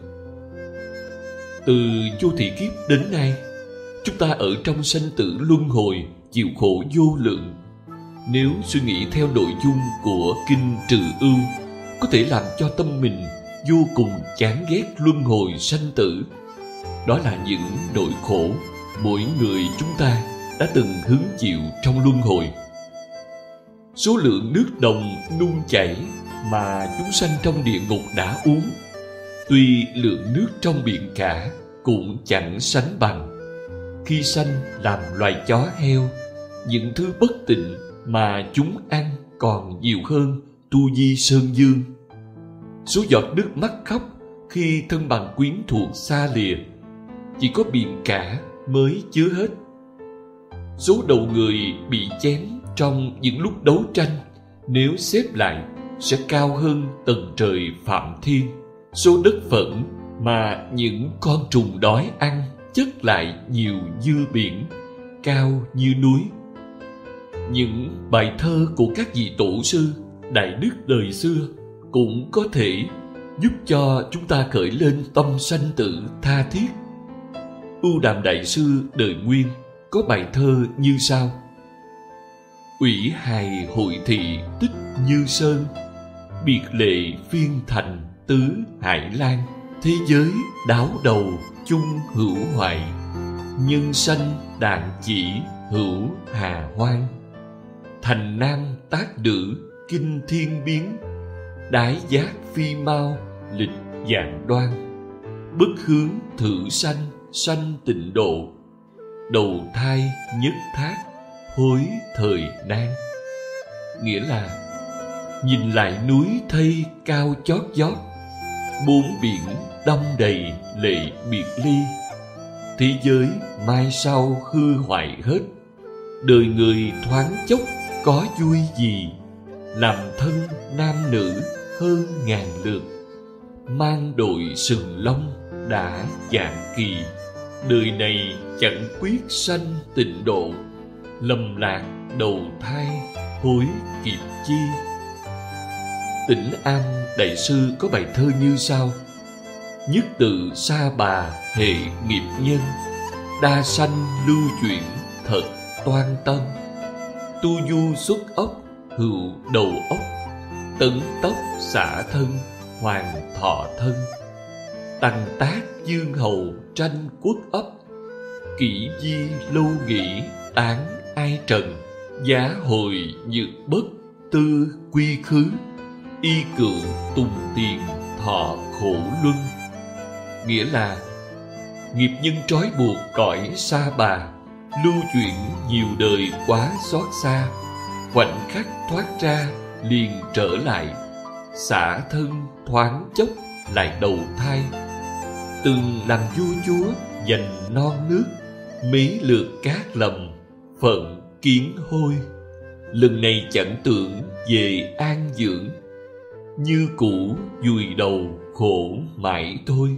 Từ vô thị kiếp đến nay, chúng ta ở trong sanh tử luân hồi, chịu khổ vô lượng. Nếu suy nghĩ theo nội dung của Kinh Trừ Ưu, có thể làm cho tâm mình vô cùng chán ghét luân hồi sanh tử. Đó là những nỗi khổ mỗi người chúng ta đã từng hứng chịu trong luân hồi. Số lượng nước đồng nung chảy, mà chúng sanh trong địa ngục đã uống, tuy lượng nước trong biển cả cũng chẳng sánh bằng. Khi sanh làm loài chó heo, những thứ bất tịnh mà chúng ăn còn nhiều hơn tu di sơn dương. Số giọt nước mắt khóc khi thân bằng quyến thuộc xa lìa, chỉ có biển cả mới chứa hết. Số đầu người bị chém trong những lúc đấu tranh, nếu xếp lại sẽ cao hơn tầng trời Phạm Thiên. Số đất phẫn mà những con trùng đói ăn chất lại nhiều như biển, cao như núi. Những bài thơ của các vị tổ sư, đại đức đời xưa cũng có thể giúp cho chúng ta khởi lên tâm sanh tử tha thiết. Ưu Đàm đại sư đời Nguyên có bài thơ như sau: Ủy hài hội thị tích Như Sơn, biệt lệ phiên thành tứ Hải Lan. Thế giới đáo đầu chung hữu hoại, nhân sanh đạn chỉ hữu hà hoang. Thành nam tác nữ kinh thiên biến, đái giác phi mau lịch dạng đoan. Bất hướng thử sanh sanh tịnh độ, đầu thai nhất thác hối thời nan. Nghĩa là nhìn lại núi thây cao chót vót, bốn biển đong đầy lệ biệt ly. Thế giới mai sau hư hoại hết, đời người thoáng chốc có vui gì. Làm thân nam nữ hơn ngàn lượt, mang đội sừng lông đã dạng kỳ. Đời này chẳng quyết sanh tịnh độ, lầm lạc đầu thai hối kịp chi. Tĩnh An đại sư có bài thơ như sau: Nhất tự sa bà hệ nghiệp nhân, đa sanh lưu chuyển thật toan tân. Tu du xuất ốc hữu đầu ốc, tấn tốc xả thân hoàng thọ thân. Tăng tác dương hầu tranh quốc ấp, kỷ di lâu nghĩ tán ai trần. Giá hồi nhược bất tư quy khứ, y cựu tùng tiền thọ khổ luân. Nghĩa là nghiệp nhân trói buộc cõi sa bà, lưu chuyển nhiều đời quá xót xa. Khoảnh khắc thoát ra liền trở lại, xả thân thoáng chốc lại đầu thai. Từng làm vua chúa giành non nước, mấy lượt cát lầm phận kiến hôi. Lần này chẳng tưởng về an dưỡng, như cũ vùi đầu khổ mãi thôi.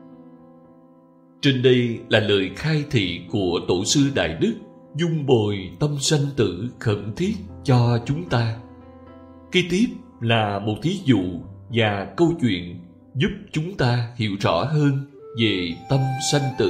Trên đây là lời khai thị của Tổ sư Đại Đức, dung bồi tâm sanh tử khẩn thiết cho chúng ta. Kế tiếp là một thí dụ và câu chuyện giúp chúng ta hiểu rõ hơn về tâm sanh tử.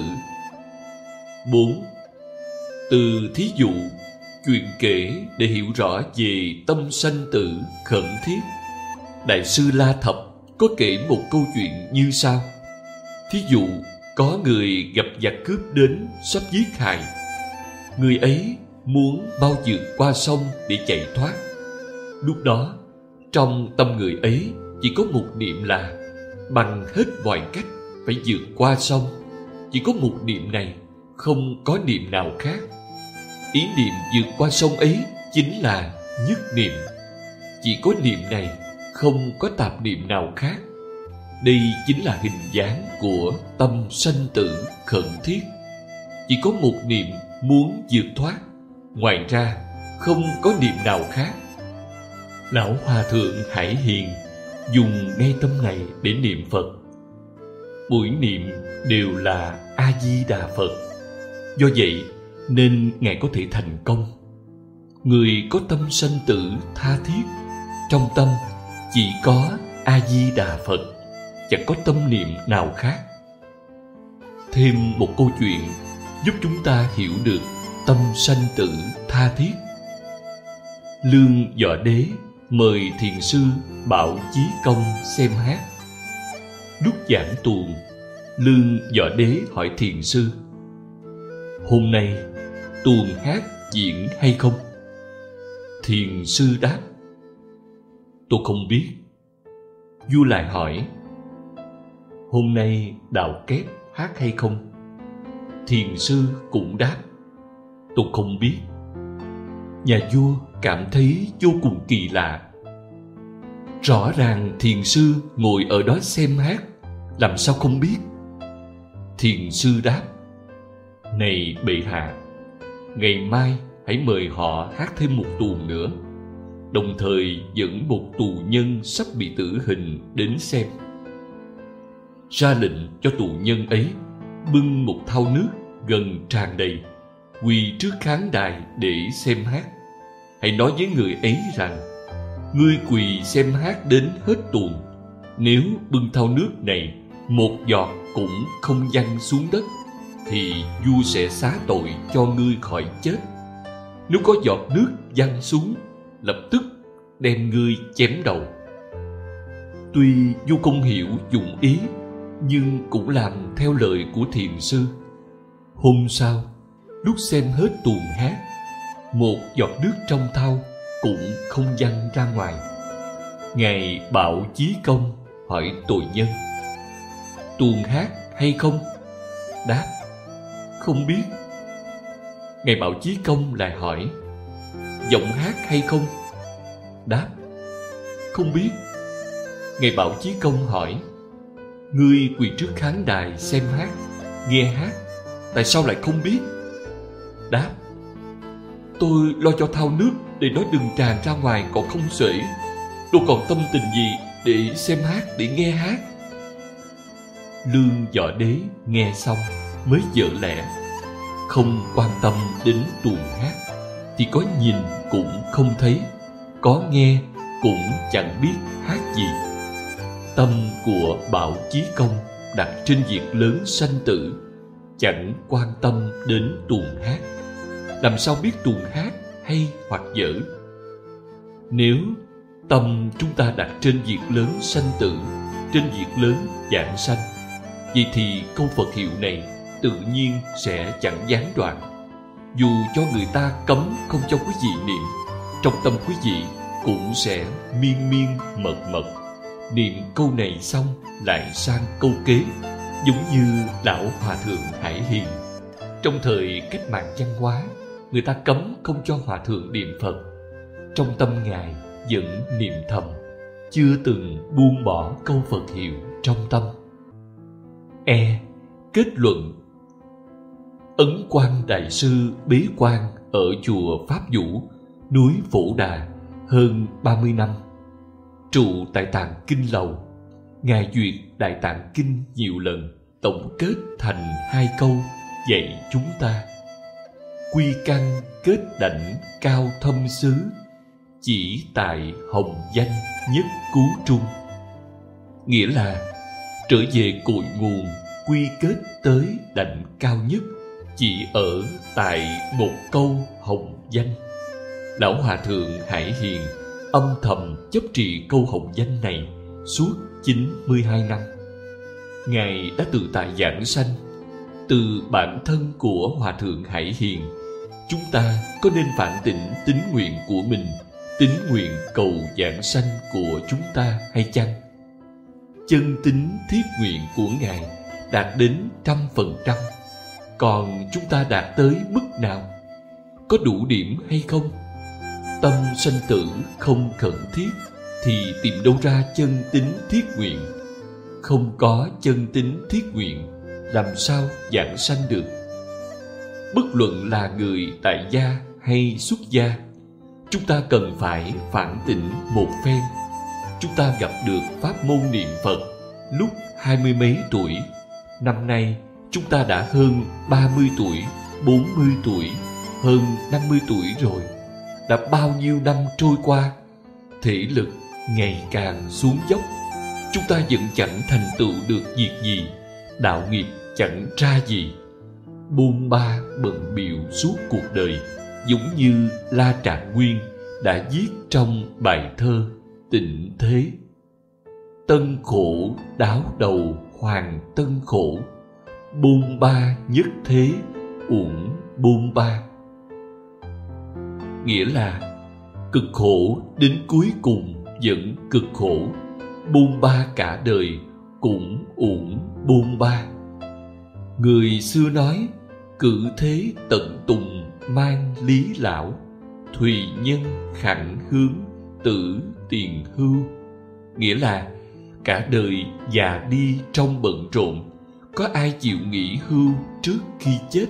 4. Từ thí dụ, chuyện kể để hiểu rõ về tâm sanh tử khẩn thiết. Đại sư La Thập có kể một câu chuyện như sau. Thí dụ, có người gặp giặc cướp đến sắp giết hại. Người ấy muốn bao vượt qua sông để chạy thoát. Lúc đó, trong tâm người ấy chỉ có một niệm là bằng hết mọi cách phải vượt qua sông. Chỉ có một niệm này, không có niệm nào khác. Ý niệm vượt qua sông ấy chính là nhất niệm. Chỉ có niệm này, không có tạp niệm nào khác. Đây chính là hình dáng của tâm sanh tử khẩn thiết. Chỉ có một niệm muốn vượt thoát, ngoài ra không có niệm nào khác. Lão Hòa Thượng Hải Hiền dùng ngay tâm này để niệm Phật. Mỗi niệm đều là A-di-đà Phật. Do vậy nên Ngài có thể thành công. Người có tâm sanh tử tha thiết, trong tâm chỉ có A-di-đà Phật, chẳng có tâm niệm nào khác. Thêm một câu chuyện giúp chúng ta hiểu được tâm sanh tử tha thiết. Lương Võ Đế mời thiền sư Bảo Chí Công xem hát. Lúc giảng tuồng, Lương Võ Đế hỏi thiền sư: Hôm nay tuồng hát diễn hay không? Thiền sư đáp: Tôi không biết, Vua lại hỏi: hôm nay đạo kép hát hay không? Thiền sư cũng đáp: tôi không biết. Nhà vua cảm thấy vô cùng kỳ lạ. Rõ ràng thiền sư ngồi ở đó xem hát, làm sao không biết? Thiền sư đáp: này bệ hạ, ngày mai hãy mời họ hát thêm một tuồng nữa, đồng thời dẫn một tù nhân sắp bị tử hình đến xem. Ra lệnh cho tù nhân ấy bưng một thau nước gần tràn đầy, quỳ trước khán đài để xem hát. Hãy nói với người ấy rằng: ngươi quỳ xem hát đến hết tuồng, nếu bưng thau nước này một giọt cũng không văng xuống đất, thì vua sẽ xá tội cho ngươi khỏi chết. Nếu có giọt nước văng xuống, lập tức đem ngươi chém đầu. Tuy vua không hiểu dụng ý, nhưng cũng làm theo lời của thiền sư. Hôm sau, lúc xem hết tuồng hát, một giọt nước trong thau cũng không văng ra ngoài. Ngài Bảo Chí Công hỏi tội nhân: tuồng hát hay không? Đáp: không biết. Ngài Bảo Chí Công lại hỏi: giọng hát hay không? Đáp: không biết. Ngài Bảo Chí Công hỏi: ngươi quỳ trước khán đài xem hát, nghe hát, tại sao lại không biết? Đáp: tôi lo cho thau nước để nó đừng tràn ra ngoài còn không xuể, đâu còn tâm tình gì để xem hát, để nghe hát. Lương Võ Đế nghe xong mới vợ lẽ, không quan tâm đến tuồng hát, thì có nhìn cũng không thấy, có nghe cũng chẳng biết hát gì. Tâm của Bảo Chí Công đặt trên việc lớn sanh tử, chẳng quan tâm đến tuồng hát, làm sao biết tuồng hát hay hoặc dở? Nếu tâm chúng ta đặt trên việc lớn sanh tử, trên việc lớn vãng sanh, vậy thì câu Phật hiệu này tự nhiên sẽ chẳng gián đoạn. Dù cho người ta cấm không cho quý vị niệm, trong tâm quý vị cũng sẽ miên miên mật mật. Niệm câu này xong lại sang câu kế, giống như lão hòa thượng Hải Hiền. Trong thời cách mạng văn hóa, người ta cấm không cho hòa thượng niệm Phật. Trong tâm ngài vẫn niệm thầm, chưa từng buông bỏ câu Phật hiệu trong tâm. Kết luận. Ấn Quang Đại Sư bế quan ở chùa Pháp Vũ, núi Phổ Đà hơn 30 năm. Trụ tại Tạng Kinh Lầu, ngài duyệt Đại Tạng Kinh nhiều lần, tổng kết thành 2 câu dạy chúng ta: quy căn kết đảnh cao thâm xứ, chỉ tại hồng danh nhất cứu trung. Nghĩa là trở về cội nguồn, quy kết tới đảnh cao nhất, chỉ ở tại một câu hồng danh. Lão hòa thượng Hải Hiền âm thầm chấp trì câu hồng danh này suốt 92 năm. Ngài đã tự tại giảng sanh. Từ bản thân của hòa thượng Hải Hiền, chúng ta có nên phản tỉnh tín nguyện của mình, tín nguyện cầu giảng sanh của chúng ta hay chăng? Chân tín thiết nguyện của Ngài đạt đến 100%, còn chúng ta đạt tới mức nào? Có đủ điểm hay không? Tâm sanh tử không khẩn thiết thì tìm đâu ra chân tín thiết nguyện? Không có chân tín thiết nguyện, làm sao giảng sanh được? Bất luận là người tại gia hay xuất gia, chúng ta cần phải phản tỉnh một phen. Chúng ta gặp được pháp môn niệm Phật lúc 20 mấy tuổi. Năm nay chúng ta đã hơn 30 tuổi, 40 tuổi, hơn 50 tuổi rồi. Đã bao nhiêu năm trôi qua, thể lực ngày càng xuống dốc, chúng ta vẫn chẳng thành tựu được việc gì, đạo nghiệp chẳng ra gì. Bôn ba bận bịu suốt cuộc đời, giống như La Trạng Nguyên đã viết trong bài thơ Tịnh Thế: tân khổ đáo đầu hoàng tân khổ, bôn ba nhất thế uổng bôn ba. Nghĩa là cực khổ đến cuối cùng vẫn cực khổ, bôn ba cả đời cũng uổng bôn ba. Người xưa nói, cử thế tận tùng mang lý lão, thùy nhân khẳng hướng tử tiền hưu. Nghĩa là cả đời già đi trong bận rộn, có ai chịu nghỉ hưu trước khi chết?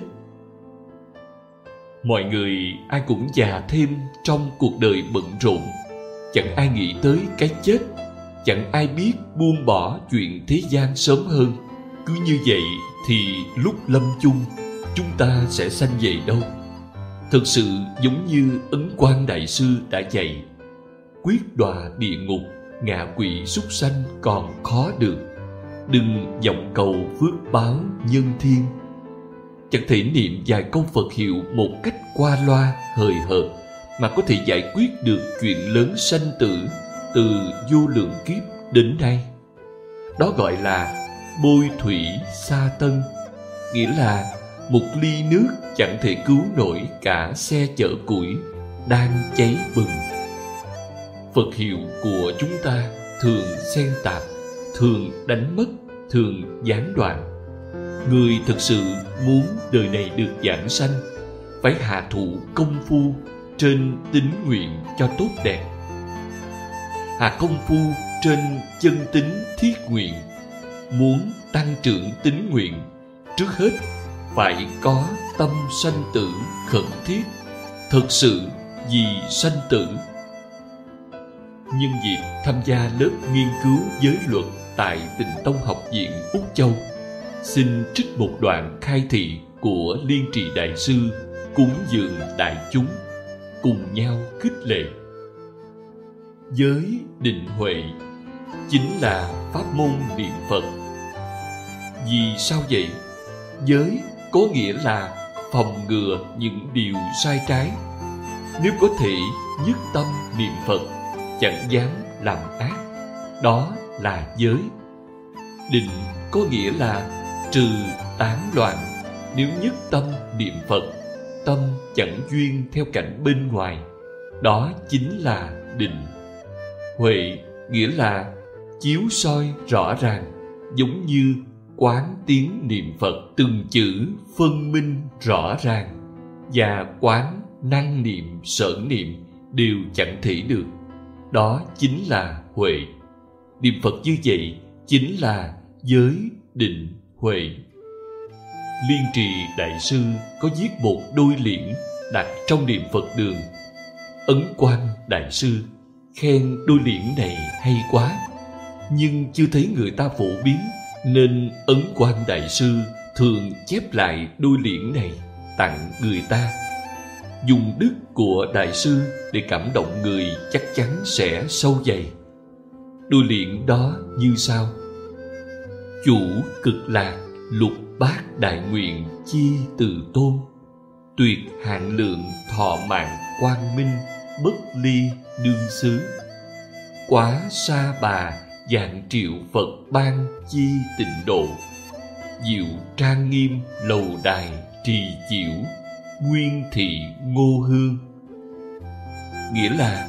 Mọi người ai cũng già thêm trong cuộc đời bận rộn, chẳng ai nghĩ tới cái chết, chẳng ai biết buông bỏ chuyện thế gian sớm hơn. Cứ như vậy thì lúc lâm chung, chúng ta sẽ sanh về đâu? Thực sự giống như Ấn Quang Đại Sư đã dạy, quyết đọa địa ngục, ngạ quỷ súc sanh còn khó được, đừng vọng cầu phước báo nhân thiên. Chẳng thể niệm vài câu Phật hiệu một cách qua loa hời hợt mà có thể giải quyết được chuyện lớn sanh tử từ vô lượng kiếp đến nay. Đó gọi là bôi thủy sa tân, nghĩa là một ly nước chẳng thể cứu nổi cả xe chở củi đang cháy bừng. Phật hiệu của chúng ta thường xen tạp, thường đánh mất, thường gián đoạn. Người thực sự muốn đời này được vãng sanh, phải hạ thủ công phu trên tín nguyện cho tốt đẹp. Hạ công phu trên chân tín thiết nguyện. Muốn tăng trưởng tín nguyện, trước hết phải có tâm sanh tử khẩn thiết, thực sự vì sanh tử. Nhân dịp tham gia lớp nghiên cứu giới luật tại Tịnh Tông Học viện Úc Châu, xin trích một đoạn khai thị của Liên Trì Đại Sư cúng dường đại chúng, cùng nhau khích lệ. Giới định huệ chính là pháp môn niệm Phật. Vì sao vậy? Giới có nghĩa là phòng ngừa những điều sai trái. Nếu có thể nhất tâm niệm Phật, chẳng dám làm ác, đó là giới. Định có nghĩa là trừ tán loạn. Nếu nhất tâm niệm Phật, tâm chẳng duyên theo cảnh bên ngoài, đó chính là định. Huệ nghĩa là chiếu soi rõ ràng, giống như quán tiếng niệm Phật từng chữ phân minh rõ ràng, và quán năng niệm sở niệm đều chẳng thể được. Đó chính là huệ. Niệm Phật như vậy chính là giới định huệ. Liên Trì Đại Sư có viết một đôi liễn đặt trong niệm Phật đường. Ấn Quang Đại Sư khen đôi liễn này hay quá, nhưng chưa thấy người ta phổ biến, nên Ấn Quang Đại Sư thường chép lại đôi liễn này tặng người ta. Dùng đức của Đại Sư để cảm động người chắc chắn sẽ sâu dày. Đôi liễn đó như sau: Chủ cực lạc lục bát đại nguyện chi từ tôn, tuyệt hạn lượng thọ mạng quang minh bất ly đương xứ, quá sa bà vạn triệu Phật ban chi tịnh độ, diệu trang nghiêm lầu đài trì chiểu, nguyên thị ngô hương. Nghĩa là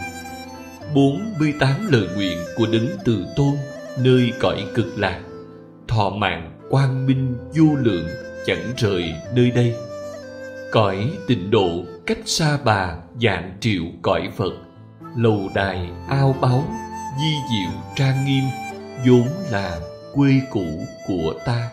48 lời nguyện của Đấng Từ Tôn nơi cõi cực lạc, thọ mạng quang minh vô lượng chẳng rời nơi đây. Cõi tịnh độ cách xa bà vạn triệu cõi Phật, lầu đài ao báu di diệu trang nghiêm, vốn là quê cũ của ta.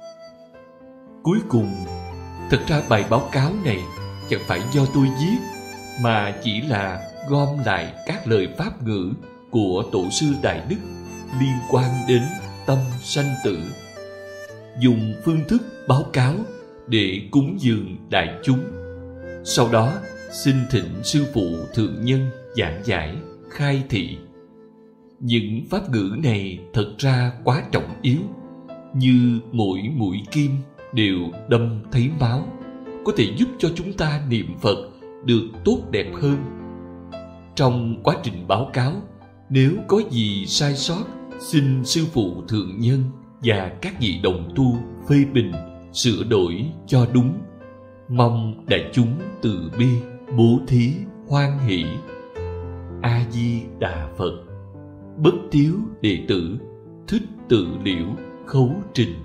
Cuối cùng, thật ra bài báo cáo này chẳng phải do tôi viết, mà chỉ là gom lại các lời pháp ngữ của Tổ sư Đại Đức liên quan đến tâm sanh tử, dùng phương thức báo cáo để cúng dường đại chúng. Sau đó xin thỉnh sư phụ thượng nhân giảng giải, khai thị. Những pháp ngữ này thật ra quá trọng yếu, như mỗi mũi kim đều đâm thấy máu, có thể giúp cho chúng ta niệm Phật được tốt đẹp hơn. Trong quá trình báo cáo, nếu có gì sai sót, xin sư phụ thượng nhân và các vị đồng tu phê bình, sửa đổi cho đúng. Mong đại chúng từ bi, bố thí, hoan hỷ. A Di Đà Phật. Bất tiếu đệ tử, thích tự liễu khấu trình.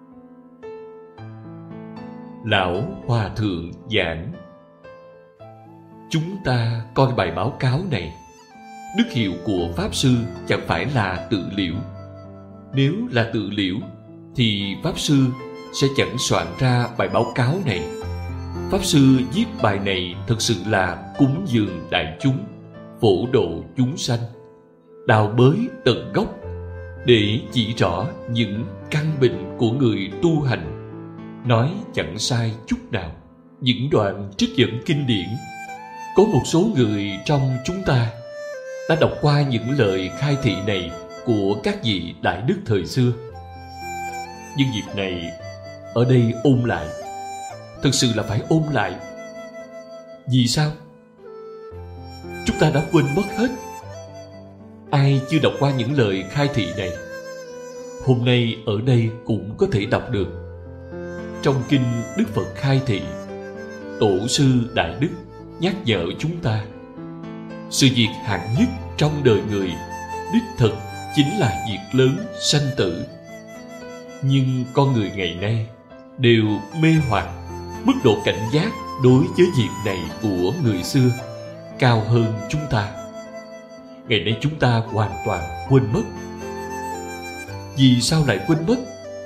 Lão Hòa Thượng giảng: chúng ta coi bài báo cáo này, đức hiệu của Pháp Sư chẳng phải là tự liễu. Nếu là tự liễu thì Pháp Sư sẽ chẳng soạn ra bài báo cáo này. Pháp Sư viết bài này thực sự là cúng dường đại chúng, phổ độ chúng sanh, đào bới tận gốc để chỉ rõ những căn bệnh của người tu hành. Nói chẳng sai chút nào. Những đoạn trích dẫn kinh điển, có một số người trong chúng ta đã đọc qua những lời khai thị này của các vị đại đức thời xưa. Nhưng dịp này ở đây ôn lại, thực sự là phải ôn lại. Vì sao? Chúng ta đã quên mất hết. Ai chưa đọc qua những lời khai thị này, hôm nay ở đây cũng có thể đọc được. Trong kinh Đức Phật khai thị, Tổ sư Đại Đức nhắc nhở chúng ta, sự việc hạng nhất trong đời người đích thực chính là việc lớn sanh tử. Nhưng con người ngày nay đều mê hoặc, mức độ cảnh giác đối với việc này của người xưa cao hơn chúng ta. Ngày nay chúng ta hoàn toàn quên mất. Vì sao lại quên mất?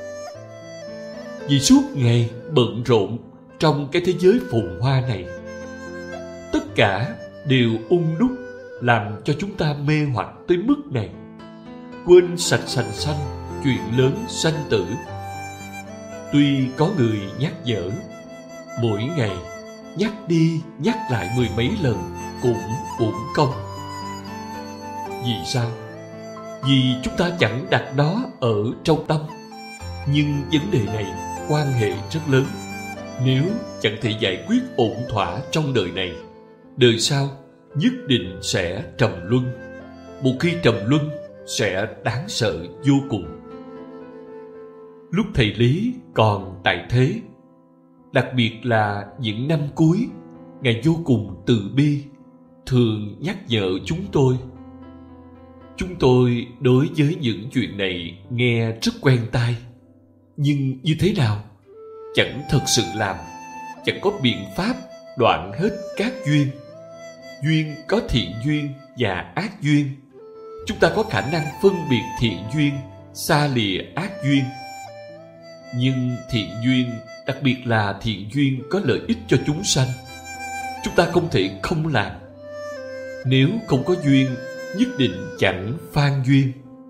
Vì suốt ngày bận rộn trong cái thế giới phồn hoa này, tất cả đều ung đúc làm cho chúng ta mê hoặc tới mức này, quên sạch sành xanh chuyện lớn sanh tử. Tuy có người nhắc nhở, mỗi ngày nhắc đi nhắc lại mười mấy lần cũng uổng công. Vì sao? Vì chúng ta chẳng đặt nó ở trong tâm. Nhưng vấn đề này quan hệ rất lớn. Nếu chẳng thể giải quyết ổn thỏa trong đời này, đời sau nhất định sẽ trầm luân. Một khi trầm luân sẽ đáng sợ vô cùng. Lúc thầy Lý còn tại thế, đặc biệt là những năm cuối, Ngài vô cùng từ bi, thường nhắc nhở chúng tôi. Chúng tôi đối với những chuyện này nghe rất quen tai, nhưng như thế nào? Chẳng thật sự làm, chẳng có biện pháp đoạn hết các duyên. Duyên có thiện duyên và ác duyên. Chúng ta có khả năng phân biệt thiện duyên, xa lìa ác duyên. Nhưng thiện duyên, đặc biệt là thiện duyên có lợi ích cho chúng sanh, chúng ta không thể không làm. Nếu không có duyên, nhất định chẳng phan duyên.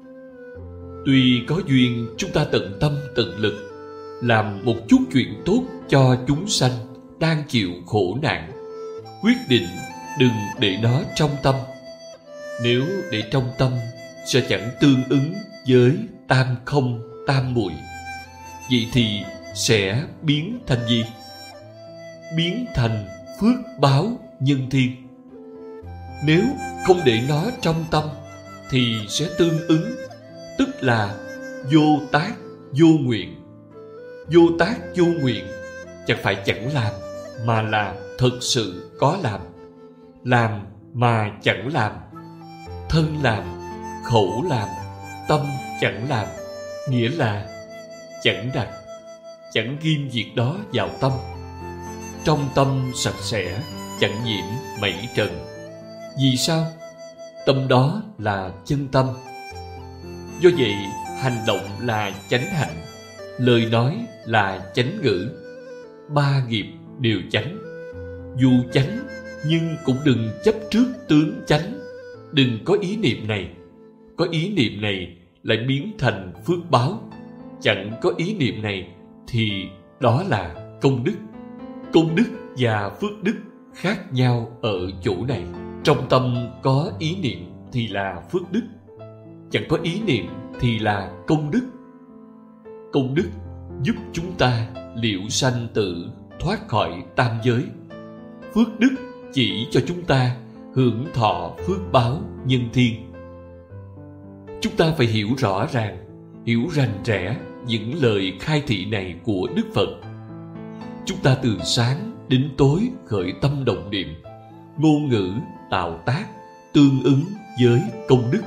Tuy có duyên, chúng ta tận tâm tận lực làm một chút chuyện tốt cho chúng sanh đang chịu khổ nạn. Quyết định đừng để nó trong tâm. Nếu để trong tâm sẽ chẳng tương ứng với tam không tam muội. Vậy thì sẽ biến thành gì? Biến thành phước báo nhân thiên. Nếu không để nó trong tâm thì sẽ tương ứng, tức là vô tác vô nguyện. Vô tác vô nguyện chẳng phải chẳng làm, mà là thật sự có làm mà chẳng làm. Thân làm, khẩu làm, tâm chẳng làm, nghĩa là chẳng đặt, chẳng ghim việc đó vào tâm. Trong tâm sạch sẽ, chẳng nhiễm mảy trần. Vì sao? Tâm đó là chân tâm. Do vậy, hành động là chánh hạnh, lời nói là chánh ngữ. Ba nghiệp đều chánh. Dù chánh, nhưng cũng đừng chấp trước tướng chánh. Đừng có ý niệm này. Có ý niệm này lại biến thành phước báo. Chẳng có ý niệm này thì đó là công đức. Công đức và phước đức khác nhau ở chỗ này. Trong tâm có ý niệm thì là phước đức, chẳng có ý niệm thì là công đức. Công đức giúp chúng ta liễu sanh tử, thoát khỏi tam giới. Phước đức chỉ cho chúng ta hưởng thọ phước báo nhân thiên. Chúng ta phải hiểu rõ ràng, hiểu rành rẽ những lời khai thị này của Đức Phật. Chúng ta từ sáng đến tối khởi tâm động niệm, ngôn ngữ tạo tác tương ứng với công đức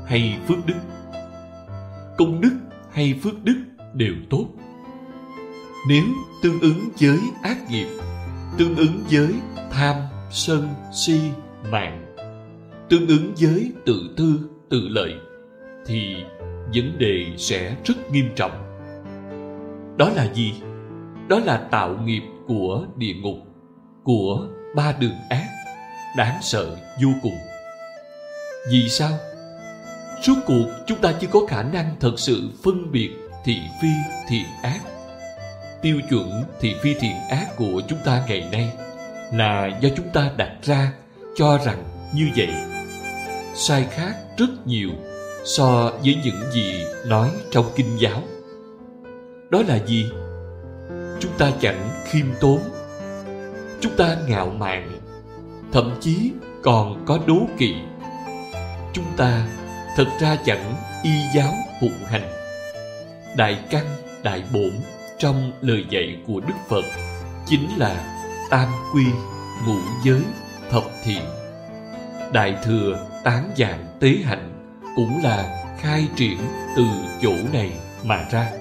hay phước đức. Công đức hay phước đức đều tốt. Nếu tương ứng với ác nghiệp, tương ứng với tham, sân, si, mạng, tương ứng với tự tư, tự lợi, thì vấn đề sẽ rất nghiêm trọng. Đó là gì? Đó là tạo nghiệp của địa ngục, của ba đường ác, đáng sợ vô cùng. Vì sao? Suốt cuộc chúng ta chưa có khả năng thật sự phân biệt thị phi thiện ác. Tiêu chuẩn thị phi thiện ác của chúng ta ngày nay là do chúng ta đặt ra, cho rằng như vậy. Sai khác rất nhiều so với những gì nói trong kinh giáo. Đó là gì? Chúng ta chẳng khiêm tốn, chúng ta ngạo mạn, thậm chí còn có đố kỵ. Chúng ta thật ra chẳng y giáo phụng hành. Đại căn, đại bổn trong lời dạy của Đức Phật chính là tam quy, ngũ giới, thập thiện. Đại thừa tán dạng tế hạnh cũng là khai triển từ chỗ này mà ra.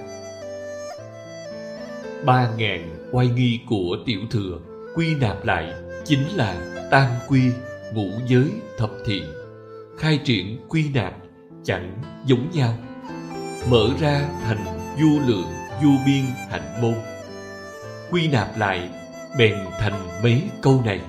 3.000 oai nghi của tiểu thừa quy nạp lại chính là tam quy, ngũ giới, thập thiện. Khai triển quy nạp chẳng giống nhau, mở ra thành vô lượng vô biên hạnh môn. Quy nạp lại bèn thành mấy câu này.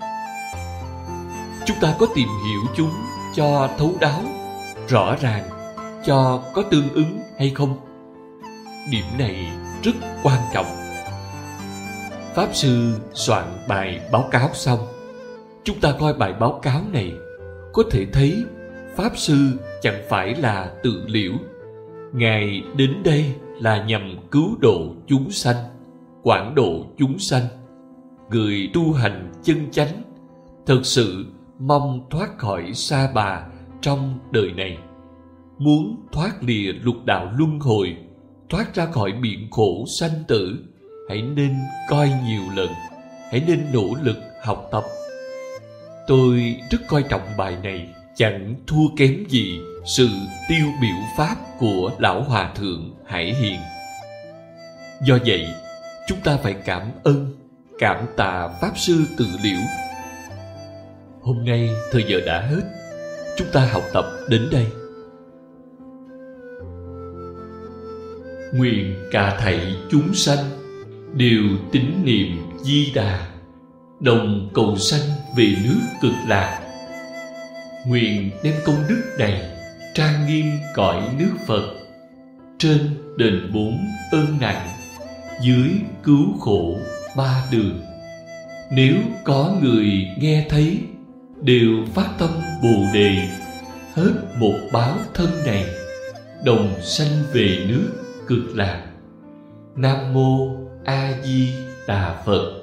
Chúng ta có tìm hiểu chúng cho thấu đáo, rõ ràng, cho có tương ứng hay không? Điểm này rất quan trọng. Pháp sư soạn bài báo cáo xong, chúng ta coi bài báo cáo này, có thể thấy Pháp sư chẳng phải là tự liễu. Ngài đến đây là nhằm cứu độ chúng sanh, quảng độ chúng sanh. Người tu hành chân chánh thực sự mong thoát khỏi sa bà trong đời này, muốn thoát lìa lục đạo luân hồi, thoát ra khỏi biển khổ sanh tử, hãy nên coi nhiều lần, hãy nên nỗ lực học tập. Tôi rất coi trọng bài này, chẳng thua kém gì sự tiêu biểu pháp của Lão Hòa Thượng Hải Hiền. Do vậy, chúng ta phải cảm ơn, cảm tạ Pháp Sư Tự Liễu. Hôm nay thời giờ đã hết, chúng ta học tập đến đây. Nguyện cả thảy chúng sanh đều tín niệm Di Đà, đồng cầu sanh về nước Cực Lạc. Nguyện đem công đức này trang nghiêm cõi nước Phật, trên đền bốn ơn nặng, dưới cứu khổ ba đường. Nếu có người nghe thấy, đều phát tâm Bồ Đề, hết một báo thân này, đồng sanh về nước Cực Lạc. Nam mô A Di Đà Phật.